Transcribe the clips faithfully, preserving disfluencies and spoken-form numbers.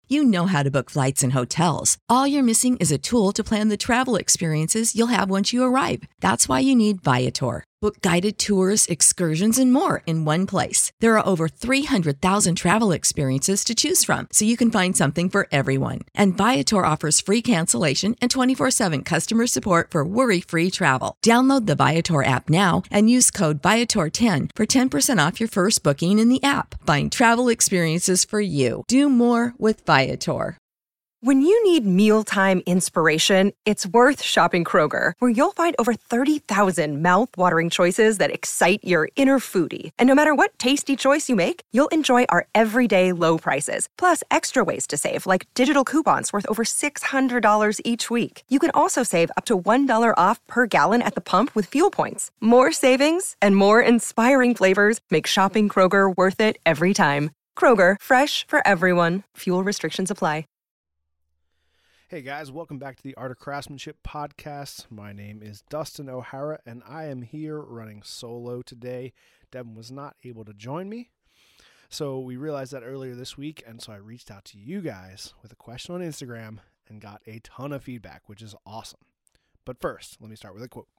You know how to book flights and hotels. All you're missing is a tool to plan the travel experiences you'll have once you arrive. That's why you need Viator. Book guided tours, excursions, and more in one place. There are over three hundred thousand travel experiences to choose from, so you can find something for everyone. And Viator offers free cancellation and twenty-four seven customer support for worry-free travel. Download the Viator app now and use code Viator ten for ten percent off your first booking in the app. Find travel experiences for you. Do more with Viator. When you need mealtime inspiration, it's worth shopping Kroger, where you'll find over thirty thousand mouth-watering choices that excite your inner foodie. And no matter what tasty choice you make, you'll enjoy our everyday low prices, plus extra ways to save, like digital coupons worth over six hundred dollars each week. You can also save up to one dollar off per gallon at the pump with fuel points. More savings and more inspiring flavors make shopping Kroger worth it every time. Kroger, fresh for everyone. Fuel restrictions apply. Hey guys, welcome back to the Art of Craftsmanship podcast. My name is Dustin O'Hara, and I am here running solo today. Devin was not able to join me, so we realized that earlier this week, and so I reached out to you guys with a question on Instagram and got a ton of feedback, which is awesome. But first, let me start with a quote.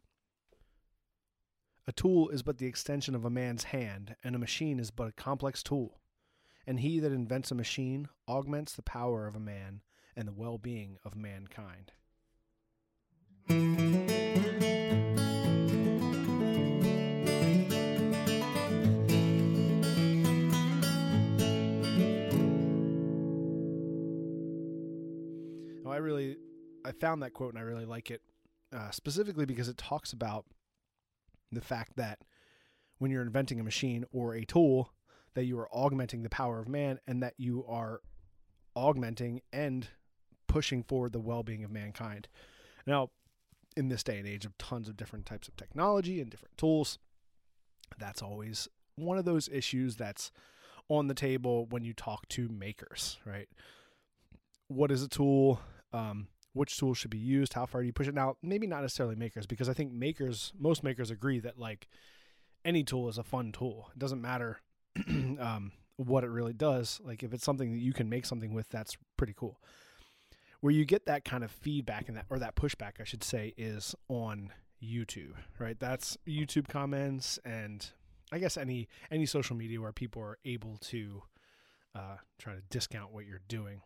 A tool is but the extension of a man's hand, and a machine is but a complex tool. And he that invents a machine augments the power of a man and the well-being of mankind. Now, I really, I found that quote and I really like it, uh, specifically because it talks about the fact that when you're inventing a machine or a tool, that you are augmenting the power of man, and that you are augmenting and pushing forward the well-being of mankind. Now, in this day and age of tons of different types of technology and different tools, that's always one of those issues that's on the table when you talk to makers, right? What is a tool? Um, which tool should be used? How far do you push it? Now, maybe not necessarily makers, because I think makers, most makers agree that like any tool is a fun tool. It doesn't matter um, what it really does. Like if it's something that you can make something with, that's pretty cool. Where you get that kind of feedback and that, or that pushback, I should say, is on YouTube, right? That's YouTube comments and I guess any any social media where people are able to uh, try to discount what you're doing.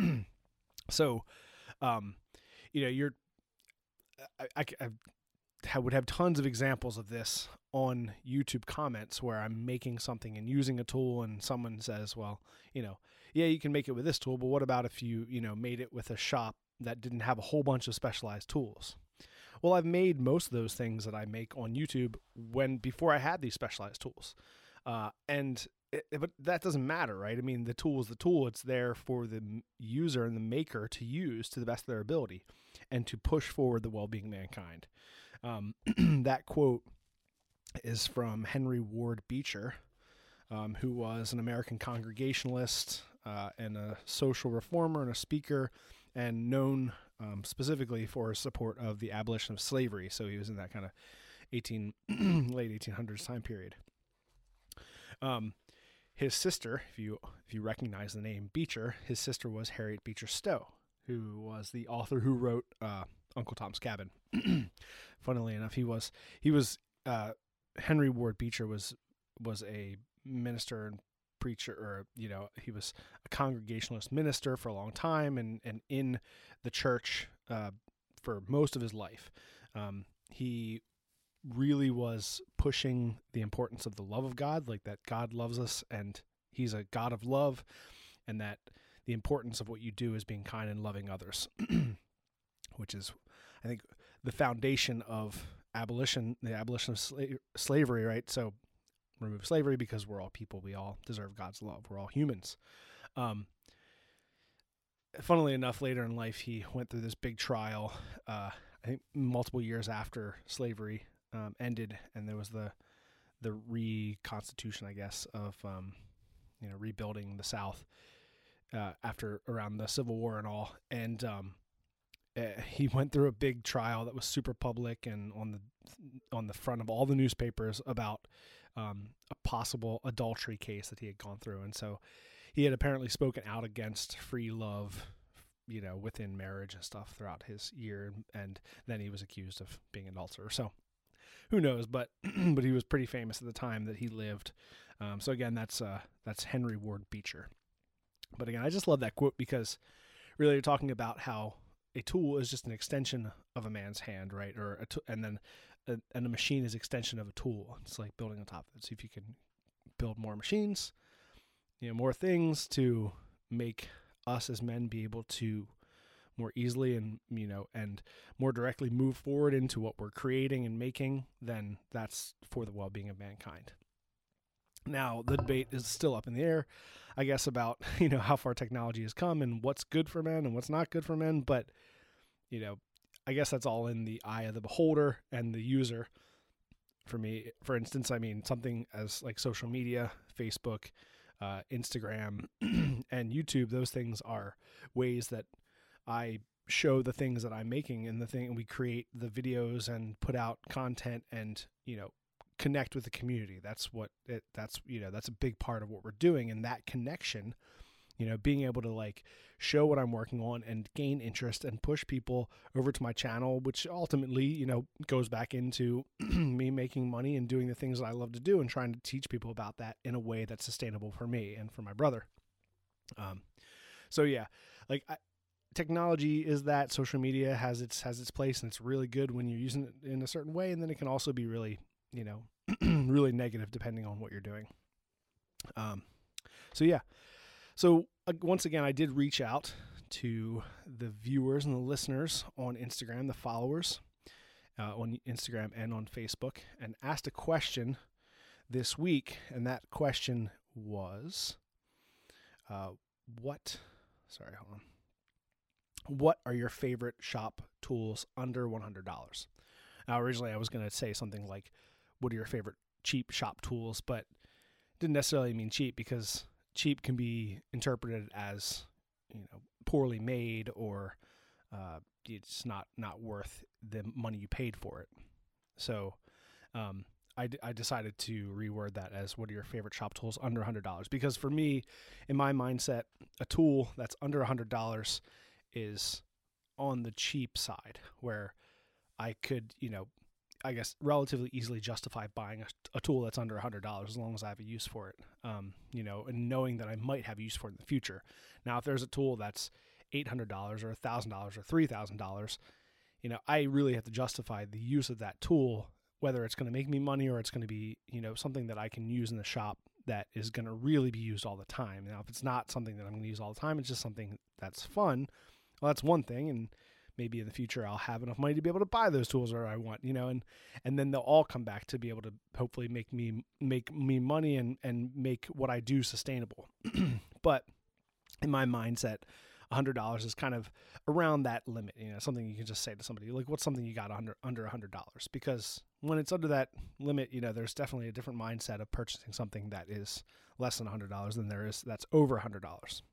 So, um, you know, you're I, I, I would have tons of examples of this on YouTube comments where I'm making something and using a tool, and someone says, well, you know, yeah, you can make it with this tool, but what about if you, you know, made it with a shop that didn't have a whole bunch of specialized tools? Well, I've made most of those things that I make on YouTube when before I had these specialized tools. Uh, and it, but that doesn't matter, right? I mean, the tool is the tool. It's there for the user and the maker to use to the best of their ability and to push forward the well-being of mankind. Um, that quote is from Henry Ward Beecher, um, who was an American Congregationalist uh, and a social reformer and a speaker, and known um, specifically for his support of the abolition of slavery. So he was in that kind of eighteen late eighteen hundreds time period. Um, his sister, if you if you recognize the name Beecher, his sister was Harriet Beecher Stowe, who was the author who wrote uh, Uncle Tom's Cabin. Funnily enough, he was he was uh, Henry Ward Beecher was was a minister and preacher, or you know, he was a Congregationalist minister for a long time, and and in the church uh, for most of his life. Um, he really was pushing the importance of the love of God, like that God loves us and he's a God of love, and that the importance of what you do is being kind and loving others, which is, I think, the foundation of abolition, the abolition of sla- slavery, right? So remove slavery because we're all people. We all deserve God's love. We're all humans. Um, funnily enough, later in life, he went through this big trial, uh, I think multiple years after slavery um, ended, and there was the the reconstitution, I guess, of um, you know, rebuilding the South uh, after around the Civil War and all. And um, uh, he went through a big trial that was super public and on the on the front of all the newspapers about um, a possible adultery case that he had gone through. And so he had apparently spoken out against free love, you know, within marriage and stuff throughout his year, and then he was accused of being an adulterer. So who knows? But but he was pretty famous at the time that he lived. Um, so again, that's uh, that's Henry Ward Beecher. But again, I just love that quote because really you're talking about how a tool is just an extension of a man's hand, right? Or a t- and then a, and a machine is extension of a tool. It's like building on top of it. So if you can build more machines, you know, more things to make us as men be able to more easily and, you know, and more directly move forward into what we're creating and making, then that's for the well-being of mankind. Now, the debate is still up in the air, I guess, about, you know, how far technology has come and what's good for men and what's not good for men. But, you know, I guess that's all in the eye of the beholder and the user. For me, for instance, I mean, something as like social media, Facebook, uh, Instagram, and YouTube, those things are ways that I show the things that I'm making and the thing we create the videos and put out content and, you know, connect with the community. That's what it, that's, you know, that's a big part of what we're doing. And that connection, you know, being able to like show what I'm working on and gain interest and push people over to my channel, which ultimately, you know, goes back into me making money and doing the things that I love to do and trying to teach people about that in a way that's sustainable for me and for my brother. Um, so yeah, like I, technology is that. Social media has its, has its place, and it's really good when you're using it in a certain way. And then it can also be really, you know, really negative depending on what you're doing. Um, so yeah. So uh, once again, I did reach out to the viewers and the listeners on Instagram, the followers uh, on Instagram and on Facebook, and asked a question this week. And that question was, uh, what, sorry, hold on. What are your favorite shop tools under one hundred dollars? Now, originally I was going to say something like, what are your favorite cheap shop tools? But it didn't necessarily mean cheap, because cheap can be interpreted as, you know, poorly made, or uh, it's not, not worth the money you paid for it. So um, I, d- I decided to reword that as, what are your favorite shop tools under one hundred dollars? Because for me, in my mindset, a tool that's under one hundred dollars is on the cheap side, where I could, you know, I guess relatively easily justify buying a, a tool that's under one hundred dollars as long as I have a use for it, um, you know, and knowing that I might have use for it in the future. Now, if there's a tool that's eight hundred dollars or one thousand dollars or three thousand dollars, you know, I really have to justify the use of that tool, whether it's going to make me money or it's going to be, you know, something that I can use in the shop that is going to really be used all the time. Now, if it's not something that I'm going to use all the time, it's just something that's fun, well, that's one thing. And maybe in the future I'll have enough money to be able to buy those tools where I want, you know, and, and then they'll all come back to be able to hopefully make me, make me money and, and make what I do sustainable. But in my mindset, one hundred dollars is kind of around that limit, you know, something you can just say to somebody, like, what's something you got under, under one hundred dollars? Because when it's under that limit, you know, there's definitely a different mindset of purchasing something that is less than one hundred dollars than there is that's over one hundred dollars.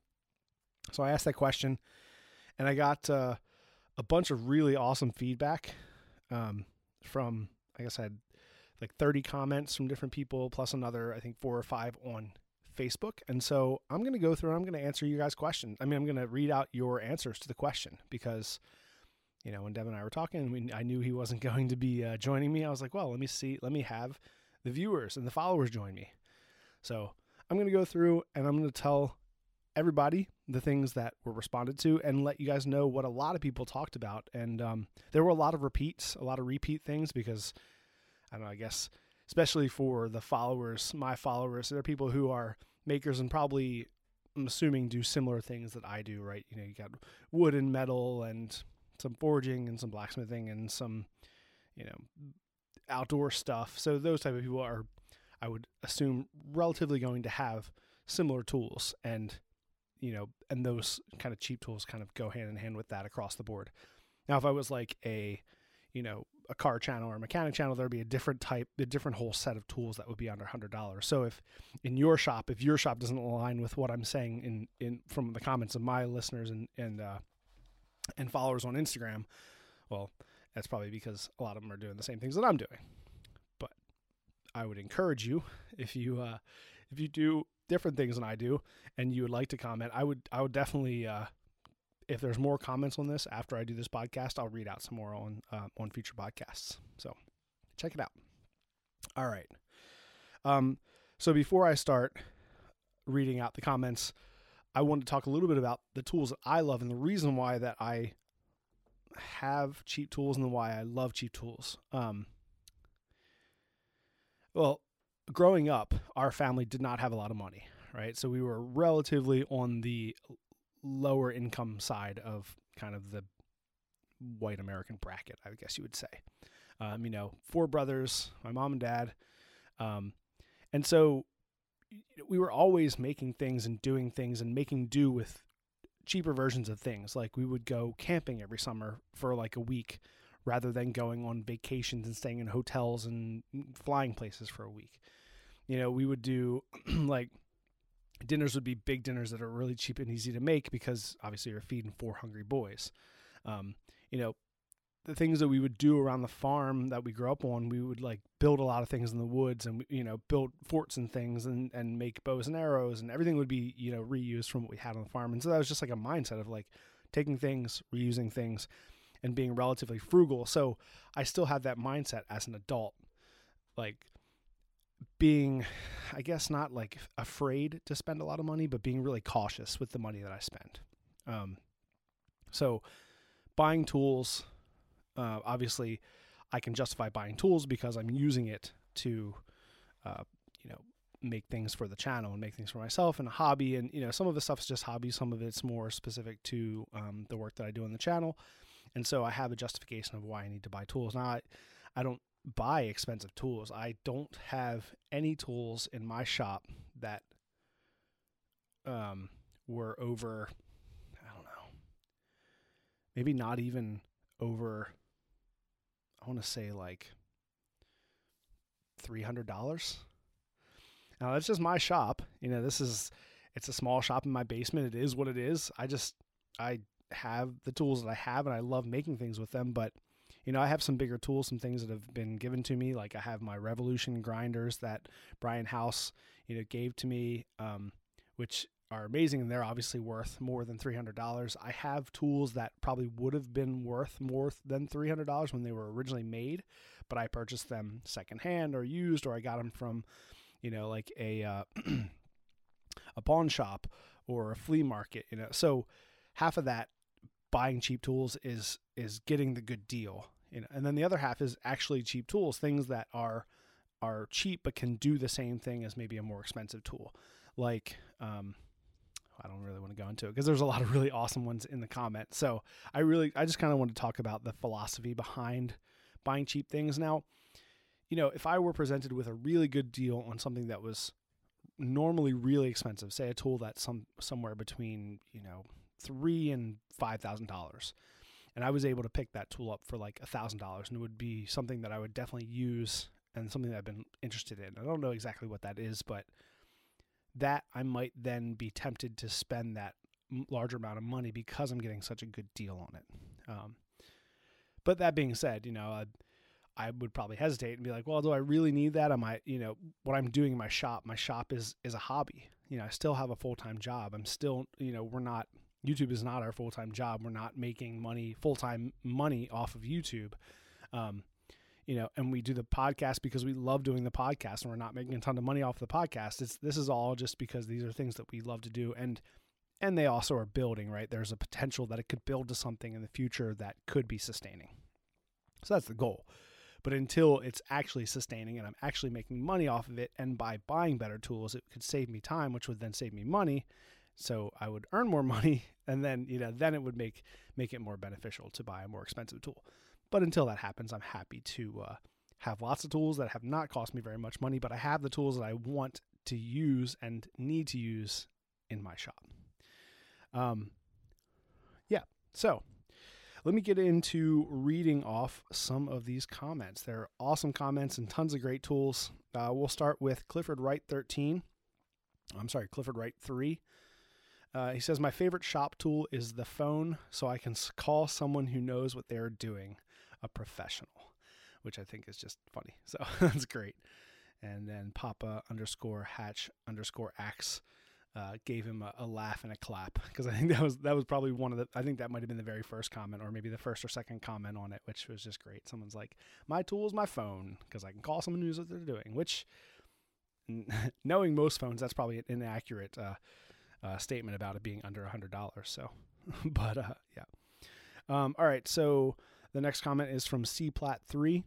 So I asked that question, and I got uh, a bunch of really awesome feedback um, from, I guess I had like thirty comments from different people, plus another, I think four or five on Facebook. And so I'm going to go through and I'm going to answer you guys' questions. I mean, I'm going to read out your answers to the question, because, you know, when Devin and I were talking, we, I knew he wasn't going to be uh, joining me. I was like, well, let me see, let me have the viewers and the followers join me. So I'm going to go through and I'm going to tell everybody the things that were responded to and let you guys know what a lot of people talked about. And um, there were a lot of repeats, a lot of repeat things, because I don't know, I guess, especially for the followers, my followers, there are people who are makers and probably, I'm assuming, do similar things that I do, right? You know, you got wood and metal and some forging and some blacksmithing and some, you know, outdoor stuff. So those type of people are, I would assume, relatively going to have similar tools, and, you know, and those kind of cheap tools kind of go hand in hand with that across the board. Now, if I was like a, you know, a car channel or a mechanic channel, there'd be a different type, a different whole set of tools that would be under one hundred dollars. So if in your shop, if your shop doesn't align with what I'm saying in, in from the comments of my listeners and, and, uh, and followers on Instagram, well, that's probably because a lot of them are doing the same things that I'm doing. But I would encourage you, if you, uh, if you do different things than I do, and you would like to comment, I would I would definitely, uh, if there's more comments on this after I do this podcast, I'll read out some more on uh, on future podcasts. So check it out. All right. Um, so before I start reading out the comments, I want to talk a little bit about the tools that I love and the reason why that I have cheap tools and why I love cheap tools. Um, well, growing up, our family did not have a lot of money, right? So we were relatively on the lower income side of kind of the white American bracket, I guess you would say. Um, you know, four brothers, my mom and dad. Um, and so we were always making things and doing things and making do with cheaper versions of things. Like we would go camping every summer for like a week rather than going on vacations and staying in hotels and flying places for a week. You know, we would do like dinners would be big dinners that are really cheap and easy to make because obviously you're feeding four hungry boys. Um, you know, the things that we would do around the farm that we grew up on, we would like build a lot of things in the woods and, you know, build forts and things and, and make bows and arrows, and everything would be, you know, reused from what we had on the farm. And so that was just like a mindset of like taking things, reusing things, and being relatively frugal. So I still have that mindset as an adult, like being, I guess, not like afraid to spend a lot of money, but being really cautious with the money that I spend. Um, so buying tools, Uh, obviously, I can justify buying tools because I'm using it to, uh, you know, make things for the channel and make things for myself and a hobby. And, you know, some of the stuff is just hobby. Some of it's more specific to um, the work that I do on the channel. And so I have a justification of why I need to buy tools. Now, I, I don't buy expensive tools. I don't have any tools in my shop that um, were over, I don't know, maybe not even over, I want to say like three hundred dollars. Now that's just my shop. You know, this is, it's a small shop in my basement. It is what it is. I just, I have the tools that I have and I love making things with them. But, you know, I have some bigger tools, some things that have been given to me. Like I have my Revolution grinders that Brian House, you know, gave to me, um, which are amazing, and they're obviously worth more than three hundred dollars. I have tools that probably would have been worth more than three hundred dollars when they were originally made, but I purchased them secondhand or used, or I got them from, you know, like a uh, a pawn shop or a flea market. You know, so half of that buying cheap tools is is getting the good deal. You know, and then the other half is actually cheap tools, things that are are cheap but can do the same thing as maybe a more expensive tool, like. Um, I don't really want to go into it because there's a lot of really awesome ones in the comments. So I really, I just kind of want to talk about the philosophy behind buying cheap things. Now, you know, if I were presented with a really good deal on something that was normally really expensive, say a tool that's some somewhere between, you know, three and five thousand dollars, and I was able to pick that tool up for like a thousand dollars, and it would be something that I would definitely use and something that I've been interested in. I don't know exactly what that is, but that I might then be tempted to spend that larger amount of money because I'm getting such a good deal on it. Um, but that being said, you know, I, I would probably hesitate and be like, well, do I really need that? I might, you know, what I'm doing in my shop, my shop is, is a hobby. You know, I still have a full-time job. I'm still, you know, we're not, YouTube is not our full-time job. We're not making money, full-time money off of YouTube. Um, You know, and we do the podcast because we love doing the podcast, and we're not making a ton of money off the podcast. It's, this is all just because these are things that we love to do. And, and they also are building, right? There's a potential that it could build to something in the future that could be sustaining. So that's the goal. But until it's actually sustaining and I'm actually making money off of it, and by buying better tools, it could save me time, which would then save me money. So I would earn more money, and then, you know, then it would make, make it more beneficial to buy a more expensive tool. But until that happens, I'm happy to uh, have lots of tools that have not cost me very much money, but I have the tools that I want to use and need to use in my shop. Um, yeah, so let me get into reading off some of these comments. They're awesome comments and tons of great tools. Uh, we'll start with Clifford Wright thirteen. I'm sorry, Clifford Wright three. Uh, he says, my favorite shop tool is the phone, so I can call someone who knows what they're doing, a professional, which I think is just funny. So that's great. And then Papa underscore Hatch underscore Axe uh, gave him a, a laugh and a clap, because I think that was that was probably one of the, I think that might have been the very first comment, or maybe the first or second comment on it, which was just great. Someone's like, my tool is my phone, because I can call someone who knows what they're doing, which, knowing most phones, that's probably an inaccurate uh, uh, statement about it being under one hundred dollars. So, but uh, yeah. Um, all right, so the next comment is from C Plat three.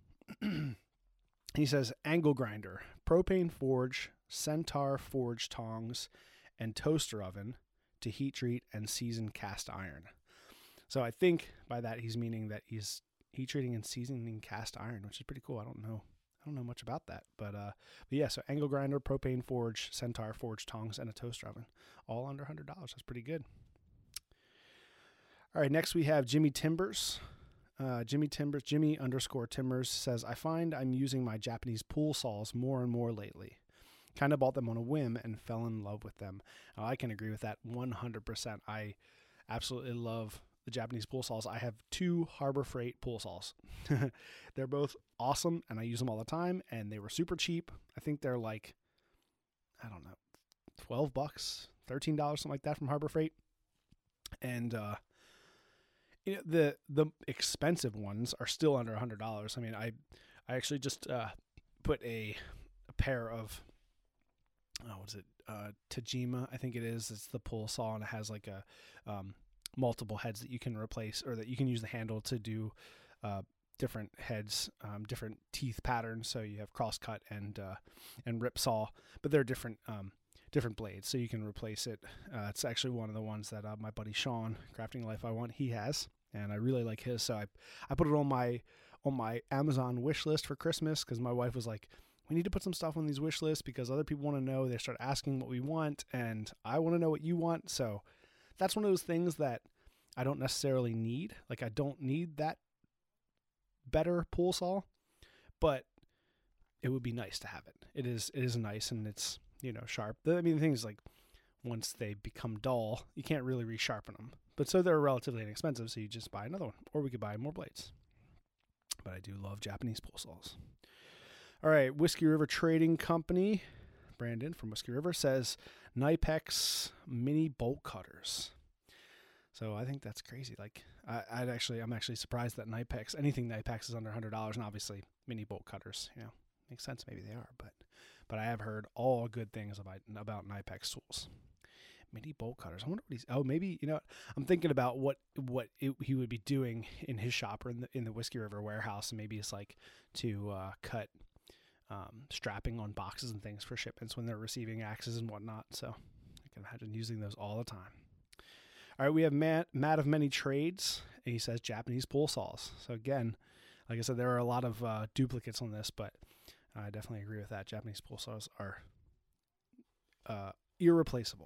He says, angle grinder, propane forge, Centaur forge tongs, and toaster oven to heat treat and season cast iron. So I think by that he's meaning that he's heat treating and seasoning cast iron, which is pretty cool. I don't know. I don't know much about that, but, uh, but yeah, so angle grinder, propane forge, Centaur forge tongs, and a toaster oven, all under one hundred dollars. That's pretty good. All right, next we have Jimmy Timbers. Uh, Jimmy Timbers, Jimmy underscore Timbers says, I find I'm using my Japanese pool saws more and more lately. Kind of bought them on a whim and fell in love with them. Now, I can agree with that one hundred percent. I absolutely love the Japanese pool saws. I have two Harbor Freight pool saws. They're both awesome, and I use them all the time, and they were super cheap. I think they're like, I don't know, twelve bucks, thirteen dollars, something like that from Harbor Freight. And, uh, You know, the the expensive ones are still under one hundred dollars. I mean, I I actually just uh, put a, a pair of, oh, what is it, uh, Tajima, I think it is. It's the pull saw, and it has like a um, multiple heads that you can replace, or that you can use the handle to do uh, different heads, um, different teeth patterns. So you have crosscut and uh, and rip saw, but they're different um, different blades, so you can replace it. Uh, it's actually one of the ones that uh, my buddy Sean, Crafting Life I Want, he has, and I really like his. So I, I put it on my on my Amazon wish list for Christmas, because my wife was like, we need to put some stuff on these wish lists because other people want to know. They start asking what we want, and I want to know what you want. So that's one of those things that I don't necessarily need. Like, I don't need that better pull saw, but it would be nice to have it. It is it is nice, and it's, you know, sharp. I mean, the thing is, like, once they become dull, you can't really resharpen them. But so they're relatively inexpensive, so you just buy another one, or we could buy more blades. But I do love Japanese pull saws. All right, Whiskey River Trading Company, Brandon from Whiskey River, says Knipex mini bolt cutters. So I think that's crazy. Like, I, I'd actually, I'm actually surprised that Knipex, anything Knipex is under one hundred dollars, and obviously mini bolt cutters, you know, makes sense. Maybe they are, but but I have heard all good things about about Knipex tools. Mini bolt cutters. I wonder what he's. Oh, maybe, you know, I'm thinking about what what it, he would be doing in his shop or in the in the Whiskey River warehouse, and maybe it's like to uh, cut um, strapping on boxes and things for shipments when they're receiving axes and whatnot. So I can imagine using those all the time. All right, we have Matt, Matt of Many Trades, and he says Japanese pull saws. So again, like I said, there are a lot of uh, duplicates on this, but I definitely agree with that. Japanese pull saws are uh, irreplaceable.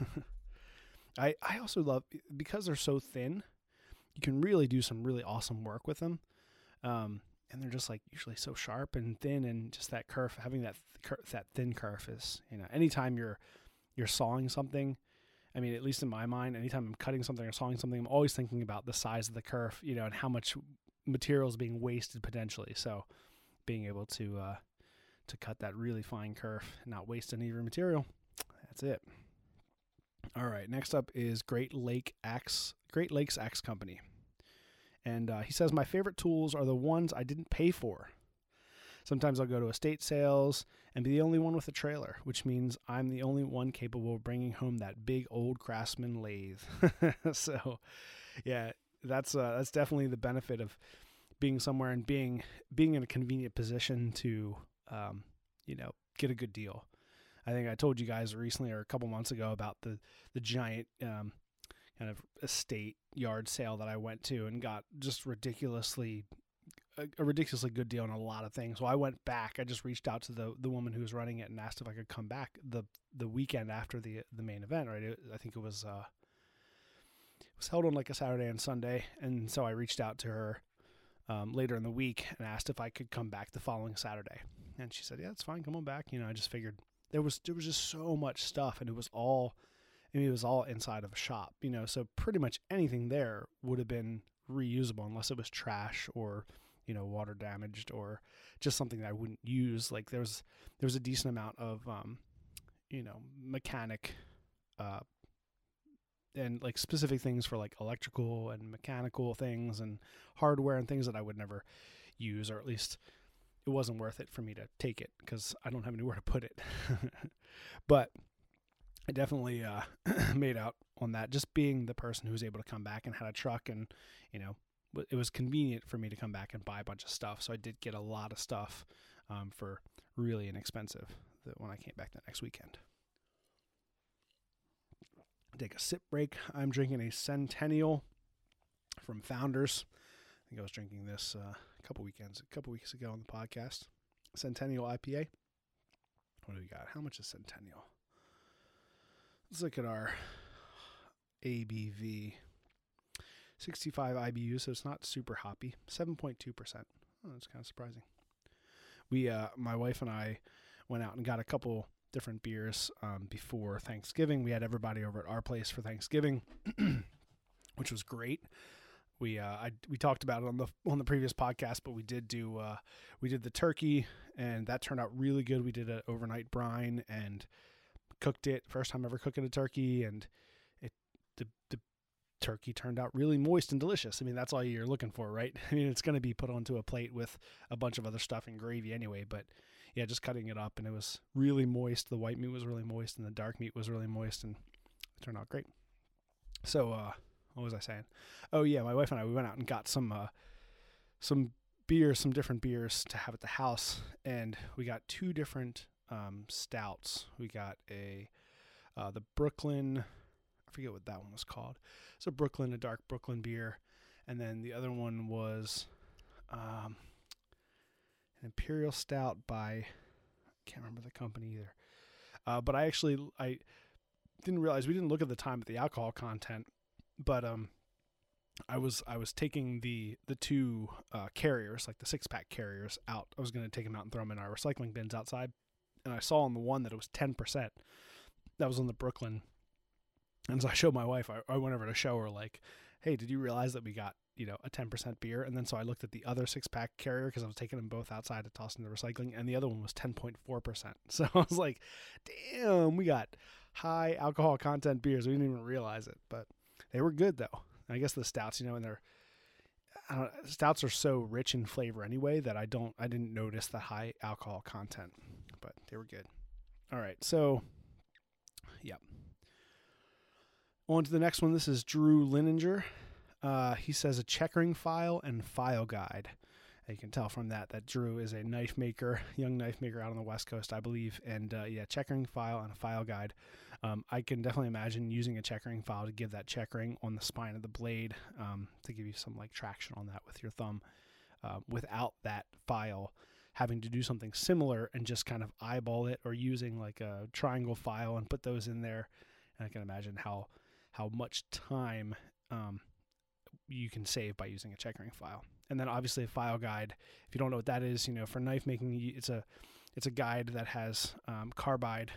I I also love, because they're so thin, you can really do some really awesome work with them. Um, and they're just like usually so sharp and thin, and just that kerf, having that th- that thin kerf is, you know, anytime you're you're sawing something, I mean, at least in my mind, anytime I'm cutting something or sawing something, I'm always thinking about the size of the kerf, you know, and how much material is being wasted potentially. So being able to uh, to cut that really fine kerf and not waste any of your material, that's it. All right, next up is Great Lake Axe, Great Lakes Axe Company. And uh, he says, my favorite tools are the ones I didn't pay for. Sometimes I'll go to estate sales and be the only one with a trailer, which means I'm the only one capable of bringing home that big old Craftsman lathe. So, yeah, that's uh, that's definitely the benefit of being somewhere and being being in a convenient position to, um, you know, get a good deal. I think I told you guys recently or a couple months ago about the the giant um, kind of estate yard sale that I went to and got just ridiculously a, a ridiculously good deal on a lot of things. So I went back. I just reached out to the the woman who was running it and asked if I could come back the the weekend after the the main event. Right, it, I think it was uh, it was held on like a Saturday and Sunday, and so I reached out to her um, later in the week and asked if I could come back the following Saturday, and she said, "Yeah, it's fine. Come on back." You know, I just figured. There was there was just so much stuff, and it was all, I mean, it was all inside of a shop, you know. So pretty much anything there would have been reusable, unless it was trash or, you know, water damaged or just something that I wouldn't use. Like there was, there was a decent amount of, um, you know, mechanic, uh, and like specific things for like electrical and mechanical things and hardware and things that I would never use, or at least it wasn't worth it for me to take it because I don't have anywhere to put it. But I definitely uh, made out on that, just being the person who was able to come back and had a truck, and, you know, it was convenient for me to come back and buy a bunch of stuff. So I did get a lot of stuff um, for really inexpensive when I came back the next weekend. Take a sip break. I'm drinking a Centennial from Founders. I think I was drinking this uh, a couple weekends, a couple weeks ago on the podcast. Centennial I P A. What do we got? How much is Centennial? Let's look at our A B V. sixty-five I B U, so it's not super hoppy. seven point two percent. Oh, that's kind of surprising. We, uh, my wife and I went out and got a couple different beers um, before Thanksgiving. We had everybody over at our place for Thanksgiving, which was great. We uh, I, we talked about it on the on the previous podcast, but we did do uh, we did the turkey, and that turned out really good. We did an overnight brine and cooked it. First time ever cooking a turkey, and it the the turkey turned out really moist and delicious. I mean, that's all you're looking for, right? I mean, it's going to be put onto a plate with a bunch of other stuff and gravy anyway, but yeah, just cutting it up, and it was really moist. The white meat was really moist, and the dark meat was really moist, and it turned out great. So, uh, what was I saying? Oh yeah, my wife and I, we went out and got some, uh, some beers, some different beers to have at the house, and we got two different um, stouts. We got a uh, the Brooklyn, I forget what that one was called. It's a Brooklyn, a dark Brooklyn beer, and then the other one was um, an Imperial Stout by, I can't remember the company either. Uh, but I actually I didn't realize, we didn't look at the time at the alcohol content, but um, I was I was taking the the two uh, carriers, like the six pack carriers, out. I was going to take them out and throw them in our recycling bins outside, and I saw on the one that it was ten percent. That was on the Brooklyn. And so I showed my wife, I, I went over to show her, like, hey, did you realize that we got, you know, a ten percent beer? And then so I looked at the other six-pack carrier, because I was taking them both outside to toss into recycling, and the other one was ten point four percent. So I was like, damn, we got high alcohol content beers. We didn't even realize it, but they were good, though. And I guess the stouts, you know, and they're, I don't know, stouts are so rich in flavor anyway that I don't, I didn't notice the high alcohol content, but they were good. All right, so, yeah. On to the next one. This is Drew Lininger. Uh, he says a checkering file and file guide. You can tell from that that Drew is a knife maker, young knife maker out on the West Coast, I believe. And uh, yeah, checkering file and a file guide. Um, I can definitely imagine using a checkering file to give that checkering on the spine of the blade, um, to give you some like traction on that with your thumb, uh, without that file having to do something similar and just kind of eyeball it, or using like a triangle file and put those in there. And I can imagine how how much time um, you can save by using a checkering file. And then obviously a file guide, if you don't know what that is, you know, for knife making, it's a it's a guide that has um, carbide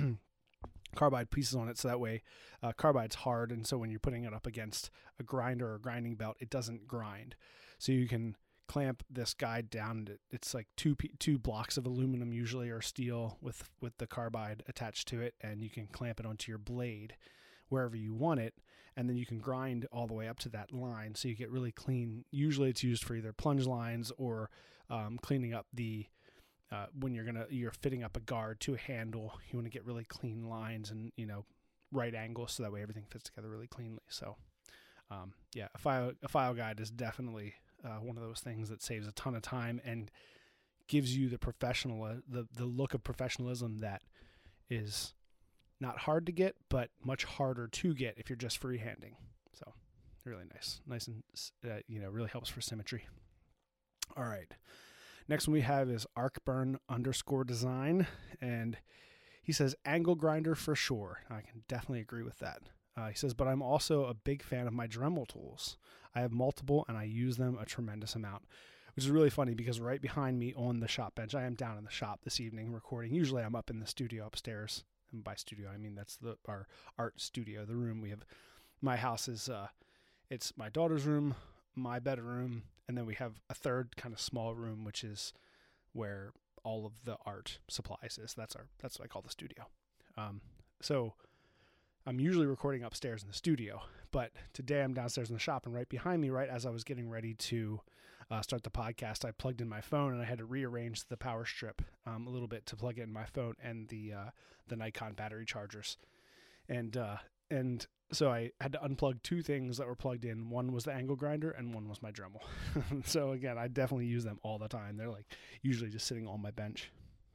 carbide pieces on it, so that way uh, carbide's hard, and so when you're putting it up against a grinder or a grinding belt, it doesn't grind. So you can clamp this guide down. It's like two two blocks of aluminum usually, or steel, with with the carbide attached to it, and you can clamp it onto your blade wherever you want it, and then you can grind all the way up to that line, so you get really clean. Usually it's used for either plunge lines or um, cleaning up the uh, when you're gonna you're fitting up a guard to a handle. You want to get really clean lines and, you know, right angles, so that way everything fits together really cleanly. So um, yeah, a file a file guide is definitely uh, one of those things that saves a ton of time and gives you the professional uh, the the look of professionalism that is not hard to get, but much harder to get if you're just freehanding. So really nice, nice, and uh, you know, really helps for symmetry. All right, next one we have is Arcburn underscore design, and he says angle grinder for sure. I can definitely agree with that. Uh, he says, but I'm also a big fan of my Dremel tools. I have multiple, and I use them a tremendous amount, which is really funny because right behind me on the shop bench, I am down in the shop this evening recording. Usually I'm up in the studio upstairs. And by studio, I mean that's the our art studio, the room we have. My house is, uh, it's my daughter's room, my bedroom, and then we have a third kind of small room, which is where all of the art supplies is. That's our, that's what I call the studio. Um, so I'm usually recording upstairs in the studio, but today I'm downstairs in the shop, and right behind me, right as I was getting ready to uh, start the podcast, I plugged in my phone, and I had to rearrange the power strip um, a little bit to plug in my phone and the uh, the Nikon battery chargers, and uh, and so I had to unplug two things that were plugged in. One was the angle grinder, and one was my Dremel. So again, I definitely use them all the time. They're like usually just sitting on my bench.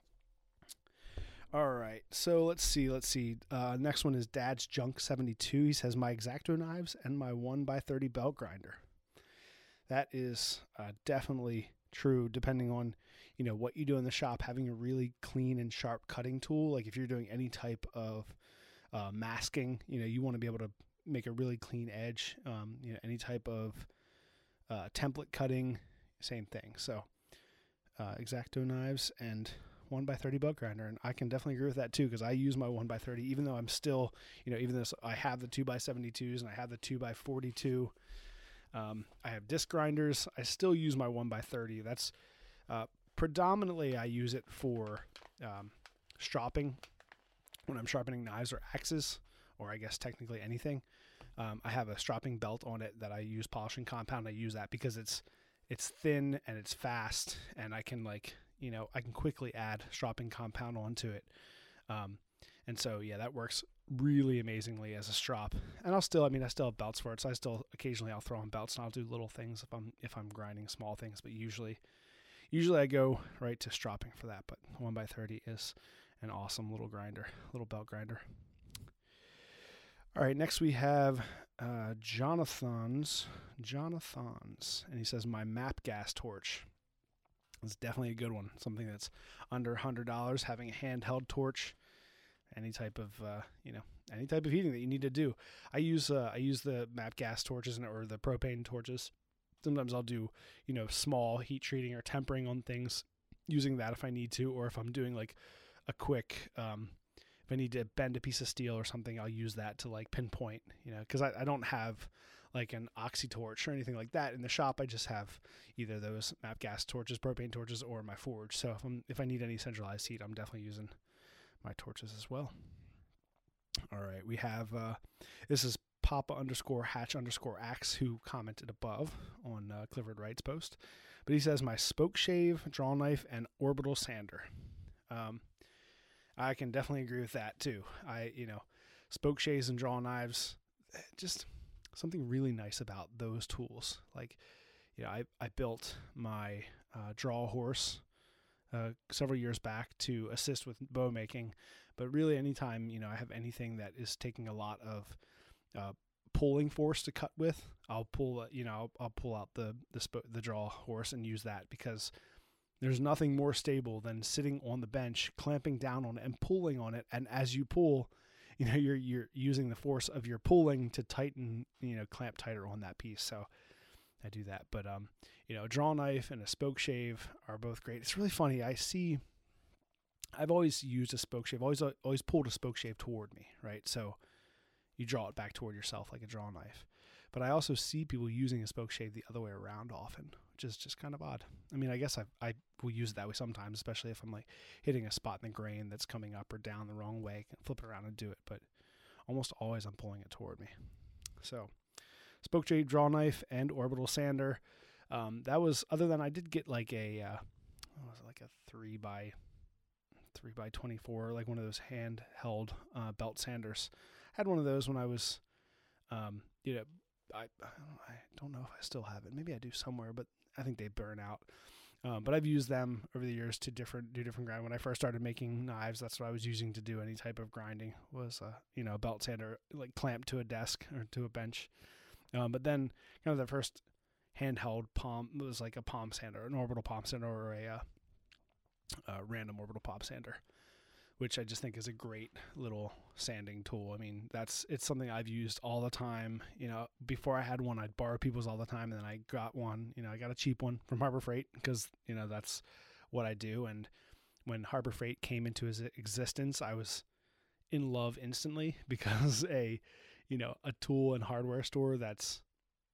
All right, so let's see, let's see. Uh, next one is Dad's Junk seventy-two. He says, my X-Acto knives and my one by thirty belt grinder. That is uh, definitely true, depending on, you know, what you do in the shop. Having a really clean and sharp cutting tool, like if you're doing any type of uh, masking, you know, you want to be able to make a really clean edge. Um, you know, any type of uh, template cutting, same thing. So uh, X-Acto knives and one by thirty belt grinder, and I can definitely agree with that too, because I use my one by thirty, even though I'm still, you know, even though I have the two by seventy-twos and I have the two by forty-two, um, I have disc grinders, I still use my one by thirty. That's uh, predominantly I use it for um, stropping when I'm sharpening knives or axes, or I guess technically anything. Um, I have a stropping belt on it that I use polishing compound. I use that because it's it's thin and it's fast, and I can like, you know, I can quickly add stropping compound onto it. Um, and so, yeah, that works really amazingly as a strop. And I'll still, I mean, I still have belts for it. So I still, occasionally I'll throw on belts, and I'll do little things if I'm, if I'm grinding small things, but usually, usually I go right to stropping for that. But one by thirty is an awesome little grinder, little belt grinder. All right. Next we have, uh, Jonathan's, Jonathan's, and he says, my Map Gas torch. It's definitely a good one. Something that's under one hundred dollars, having a handheld torch, any type of, uh, you know, any type of heating that you need to do. I use, uh, I use the Map Gas torches and, or the propane torches. Sometimes I'll do, you know, small heat treating or tempering on things using that if I need to, or if I'm doing like a quick, um, if I need to bend a piece of steel or something, I'll use that to like pinpoint, you know, cause I, I don't have like an oxy torch or anything like that in the shop. I just have either those Map Gas torches, propane torches, or my forge. So if I'm, if I need any centralized heat, I'm definitely using my torches as well. All right. We have, uh, this is Papa underscore Hatch underscore Axe, who commented above on uh, Clifford Wright's post, but he says, my spoke shave, draw knife, and orbital sander. Um, I can definitely agree with that too. I, you know, spoke shaves and draw knives, just something really nice about those tools. Like, you know, I, I built my uh, draw horse uh, several years back to assist with bow making, but really anytime, you know, I have anything that is taking a lot of uh, pulling force to cut with, I'll pull, you know, I'll, I'll pull out the, the, sp- the draw horse and use that, because there's nothing more stable than sitting on the bench, clamping down on it and pulling on it. And as you pull, you know, you're, you're using the force of your pulling to tighten, you know, clamp tighter on that piece. So I do that. But, um, you know, a draw knife and a spoke shave are both great. It's really funny. I see, I've always used a spoke shave, always, always pulled a spoke shave toward me, right? So you draw it back toward yourself like a draw knife. But I also see people using a spoke shave the other way around often, which is just kind of odd. I mean, I guess I I will use it that way sometimes, especially if I'm like hitting a spot in the grain that's coming up or down the wrong way. I can flip it around and do it, but almost always I'm pulling it toward me. So spoke shave, draw knife, and orbital sander. Um, that was, other than I did get like a, uh, what was it, like a three by three by twenty-four, like one of those handheld uh, belt sanders. I had one of those when I was, um, you know, I, I don't, I don't know if I still have it. Maybe I do somewhere, but I think they burn out. Um, but I've used them over the years to different, do different grind. When I first started making knives, that's what I was using to do any type of grinding, was, uh, you know, a belt sander, like clamped to a desk or to a bench. Um, but then kind of the first handheld palm was like a palm sander, an orbital palm sander, or a, uh, uh, random orbital palm sander, which I just think is a great little sanding tool. I mean, that's, it's something I've used all the time. You know, before I had one, I'd borrow people's all the time, and then I got one, you know, I got a cheap one from Harbor Freight because, you know, that's what I do. And when Harbor Freight came into his existence, I was in love instantly, because a, you know, a tool and hardware store that's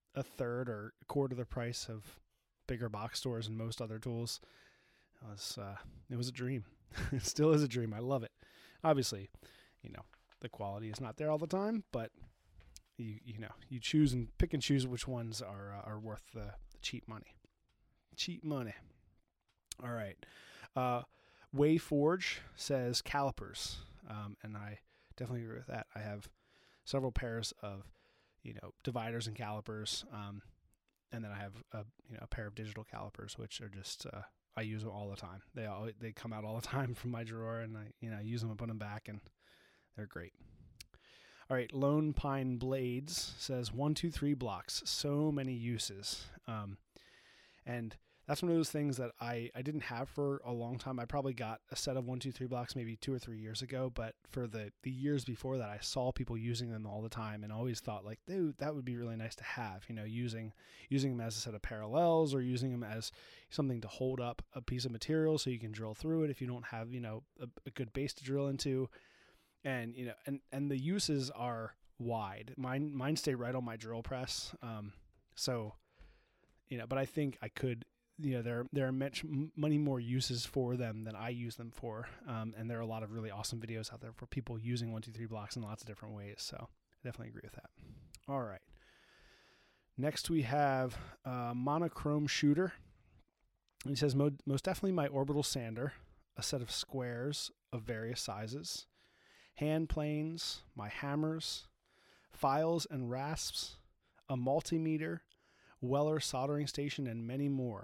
a third or a quarter the price of bigger box stores and most other tools. It was, uh, it was a dream. It still is a dream. I love it. Obviously, you know, the quality is not there all the time, but you you know, you choose and pick and choose which ones are uh, are worth the, the cheap money. Cheap money. All right. Uh, Wayforge says calipers, um, and I definitely agree with that. I have several pairs of, you know, dividers and calipers, um, and then I have a you know a pair of digital calipers, which are just uh, I use them all the time. They all they come out all the time from my drawer, and I you know use them and put them back, and they're great. All right, Lone Pine Blades says one, two, three blocks. So many uses, um, and that's one of those things that I, I didn't have for a long time. I probably got a set of one, two, three blocks maybe two or three years ago, but for the, the years before that, I saw people using them all the time and always thought like, dude, that would be really nice to have, you know, using using them as a set of parallels or using them as something to hold up a piece of material so you can drill through it if you don't have, you know, a, a good base to drill into. And, you know, and, and the uses are wide. Mine, mine stay right on my drill press. Um, so, you know, but I think I could, you know, there, there are much many more uses for them than I use them for. Um, and there are a lot of really awesome videos out there for people using one, two, three blocks in lots of different ways. So I definitely agree with that. All right. Next we have uh Monochrome Shooter. And he says, most definitely my orbital sander, a set of squares of various sizes, hand planes, my hammers, files and rasps, a multimeter, Weller soldering station, and many more.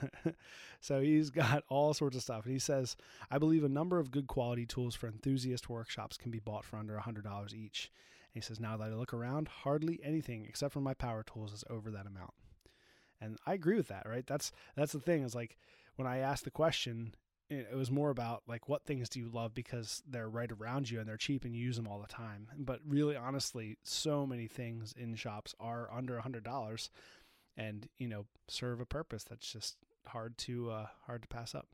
So he's got all sorts of stuff. And he says, I believe a number of good quality tools for enthusiast workshops can be bought for under one hundred dollars each. And he says, now that I look around, hardly anything except for my power tools is over that amount. And I agree with that, right? That's that's the thing, is like when I asked the question, it was more about like, what things do you love because they're right around you and they're cheap and you use them all the time. But really, honestly, so many things in shops are under one hundred dollars. And, you know, serve a purpose that's just hard to uh, hard to pass up.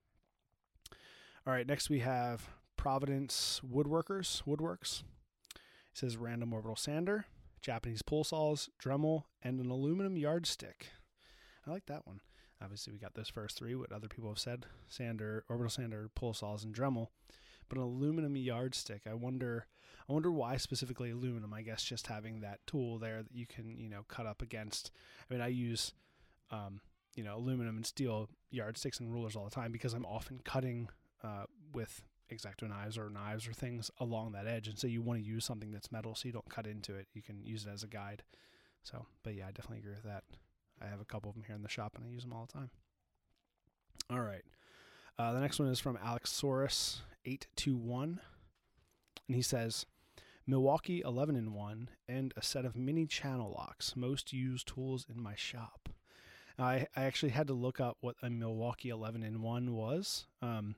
All right, next we have Providence Woodworkers, Woodworks. It says random orbital sander, Japanese pull saws, Dremel, and an aluminum yardstick. I like that one. Obviously, we got those first three, what other people have said, sander, orbital sander, pull saws, and Dremel. But an aluminum yardstick, I wonder I wonder why specifically aluminum. I guess just having that tool there that you can, you know, cut up against. I mean, I use, um, you know, aluminum and steel yardsticks and rulers all the time because I'm often cutting uh, with X-Acto knives or knives or things along that edge. And so you want to use something that's metal so you don't cut into it. You can use it as a guide. So, but yeah, I definitely agree with that. I have a couple of them here in the shop and I use them all the time. All right. Uh, the next one is from Alexsaurus eight two one. And he says, Milwaukee eleven in one and a set of mini channel locks, most used tools in my shop. I, I actually had to look up what a Milwaukee eleven in one was, um,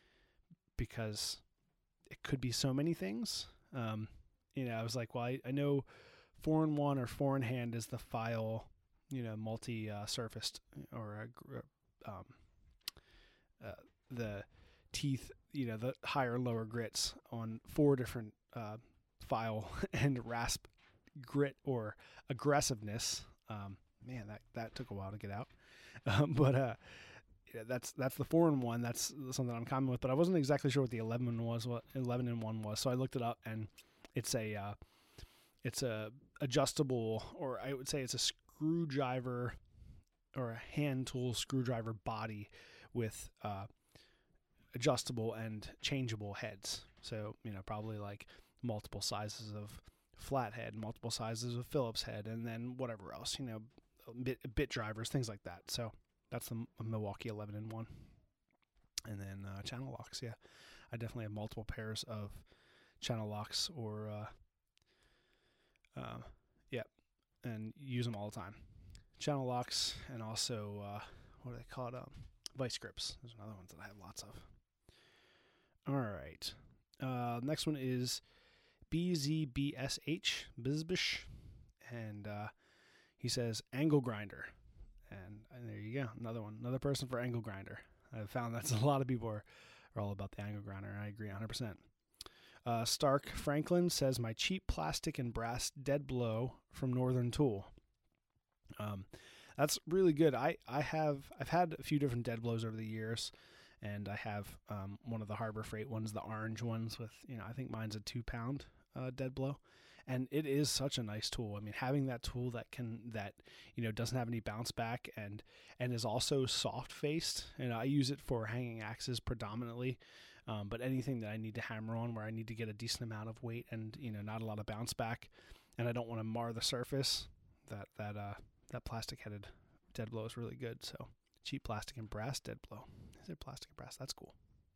because it could be so many things. Um, you know, I was like, well, I, I know four in one or four in hand is the file, you know, multi-surfaced uh, or uh, um, uh, the teeth, you know, the higher and lower grits on four different uh, file and rasp grit or aggressiveness. Um, man, that, that took a while to get out. Um, but uh, yeah, that's that's the four in one. That's something I'm common with. But I wasn't exactly sure what the eleven was. What eleven in one was. So I looked it up, and it's a uh, it's a adjustable, or I would say it's a screwdriver or a hand tool screwdriver body with uh, adjustable and changeable heads. So, you know, probably like multiple sizes of flathead, multiple sizes of Phillips head, and then whatever else, you know, bit, bit drivers, things like that. So that's the Milwaukee eleven in one. And then uh, channel locks, yeah. I definitely have multiple pairs of channel locks or, uh, uh, yeah, and use them all the time. Channel locks and also, uh, what are they called? Um, vice grips. There's another one that I have lots of. All right. Uh, next one is B Z B S H, Bizbish, and uh, he says angle grinder. And, and there you go, another one, another person for angle grinder. I've found that's a lot of people are, are all about the angle grinder, and I agree one hundred percent. Uh, Stark Franklin says, my cheap plastic and brass dead blow from Northern Tool. Um, that's really good. I, I have, I've had a few different dead blows over the years, and I have um, one of the Harbor Freight ones, the orange ones with, you know, I think mine's a two pound uh, dead blow. And it is such a nice tool. I mean, having that tool that can, that, you know, doesn't have any bounce back and, and is also soft faced. And I use it for hanging axes predominantly. Um, but anything that I need to hammer on where I need to get a decent amount of weight and, you know, not a lot of bounce back, and I don't want to mar the surface, that, that, uh, that plastic headed dead blow is really good. So cheap plastic and brass dead blow. Is it plastic and brass? That's cool.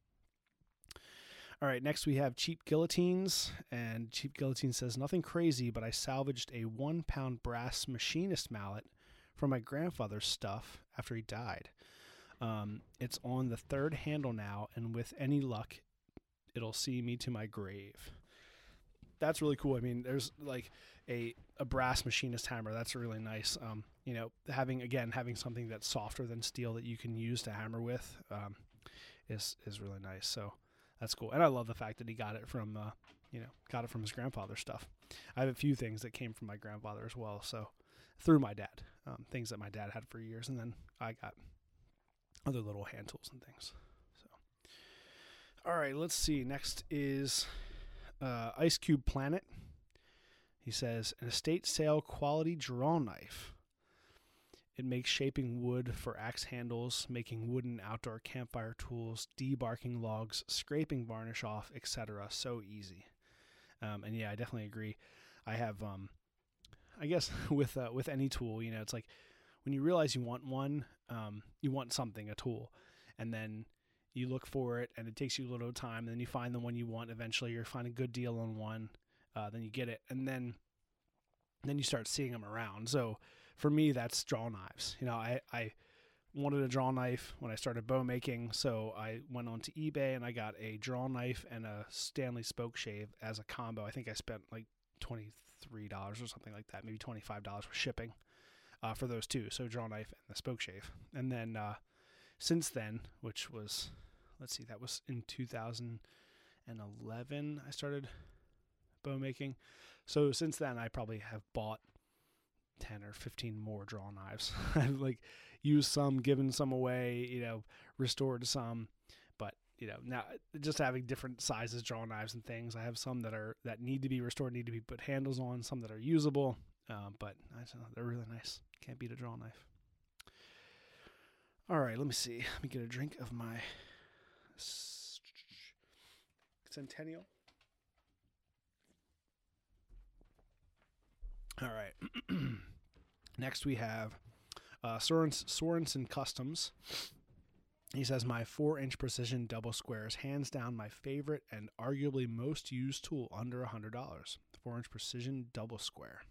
All right, next we have Cheap Guillotines, and Cheap Guillotine says, nothing crazy, but I salvaged a one-pound brass machinist mallet from my grandfather's stuff after he died. Um, it's on the third handle now, and with any luck, it'll see me to my grave. That's really cool. I mean, there's like a, a brass machinist hammer. That's really nice. Um, you know, having, again, having something that's softer than steel that you can use to hammer with um, is is really nice. So that's cool. And I love the fact that he got it from, uh, you know, got it from his grandfather's stuff. I have a few things that came from my grandfather as well. So through my dad, um, things that my dad had for years. And then I got other little hand tools and things. So, all right, let's see. Next is uh, Ice Cube Planet. He says, an estate sale quality draw knife. It makes shaping wood for axe handles, making wooden outdoor campfire tools, debarking logs, scraping varnish off, et cetera. So easy. Um, and yeah, I definitely agree. I have, um, I guess with uh, with any tool, you know, it's like when you realize you want one, um, you want something, a tool, and then you look for it, and it takes you a little time, and then you find the one you want. Eventually, you find a good deal on one, uh, then you get it, and then then you start seeing them around. So for me, that's draw knives. You know, I, I wanted a draw knife when I started bow making, so I went onto eBay and I got a draw knife and a Stanley spoke shave as a combo. I think I spent like twenty-three dollars or something like that, maybe twenty-five dollars for shipping uh, for those two, so draw knife and the spoke shave. And then uh, since then, which was, let's see, that was in two thousand eleven, I started bow making. So since then, I probably have bought ten or fifteen more draw knives. I've like used some, given some away, you know, restored some, but you know, now just having different sizes draw knives and things. I have some that are, that need to be restored, need to be put handles on, some that are usable, um, but I don't know, they're really nice. Can't beat a draw knife. All right, let me see. Let me get a drink of my Centennial. All right. Next we have uh, Sorensen, Sorensen Customs. He says, my four-inch precision double square is hands down my favorite and arguably most used tool under one hundred dollars. four-inch precision double square.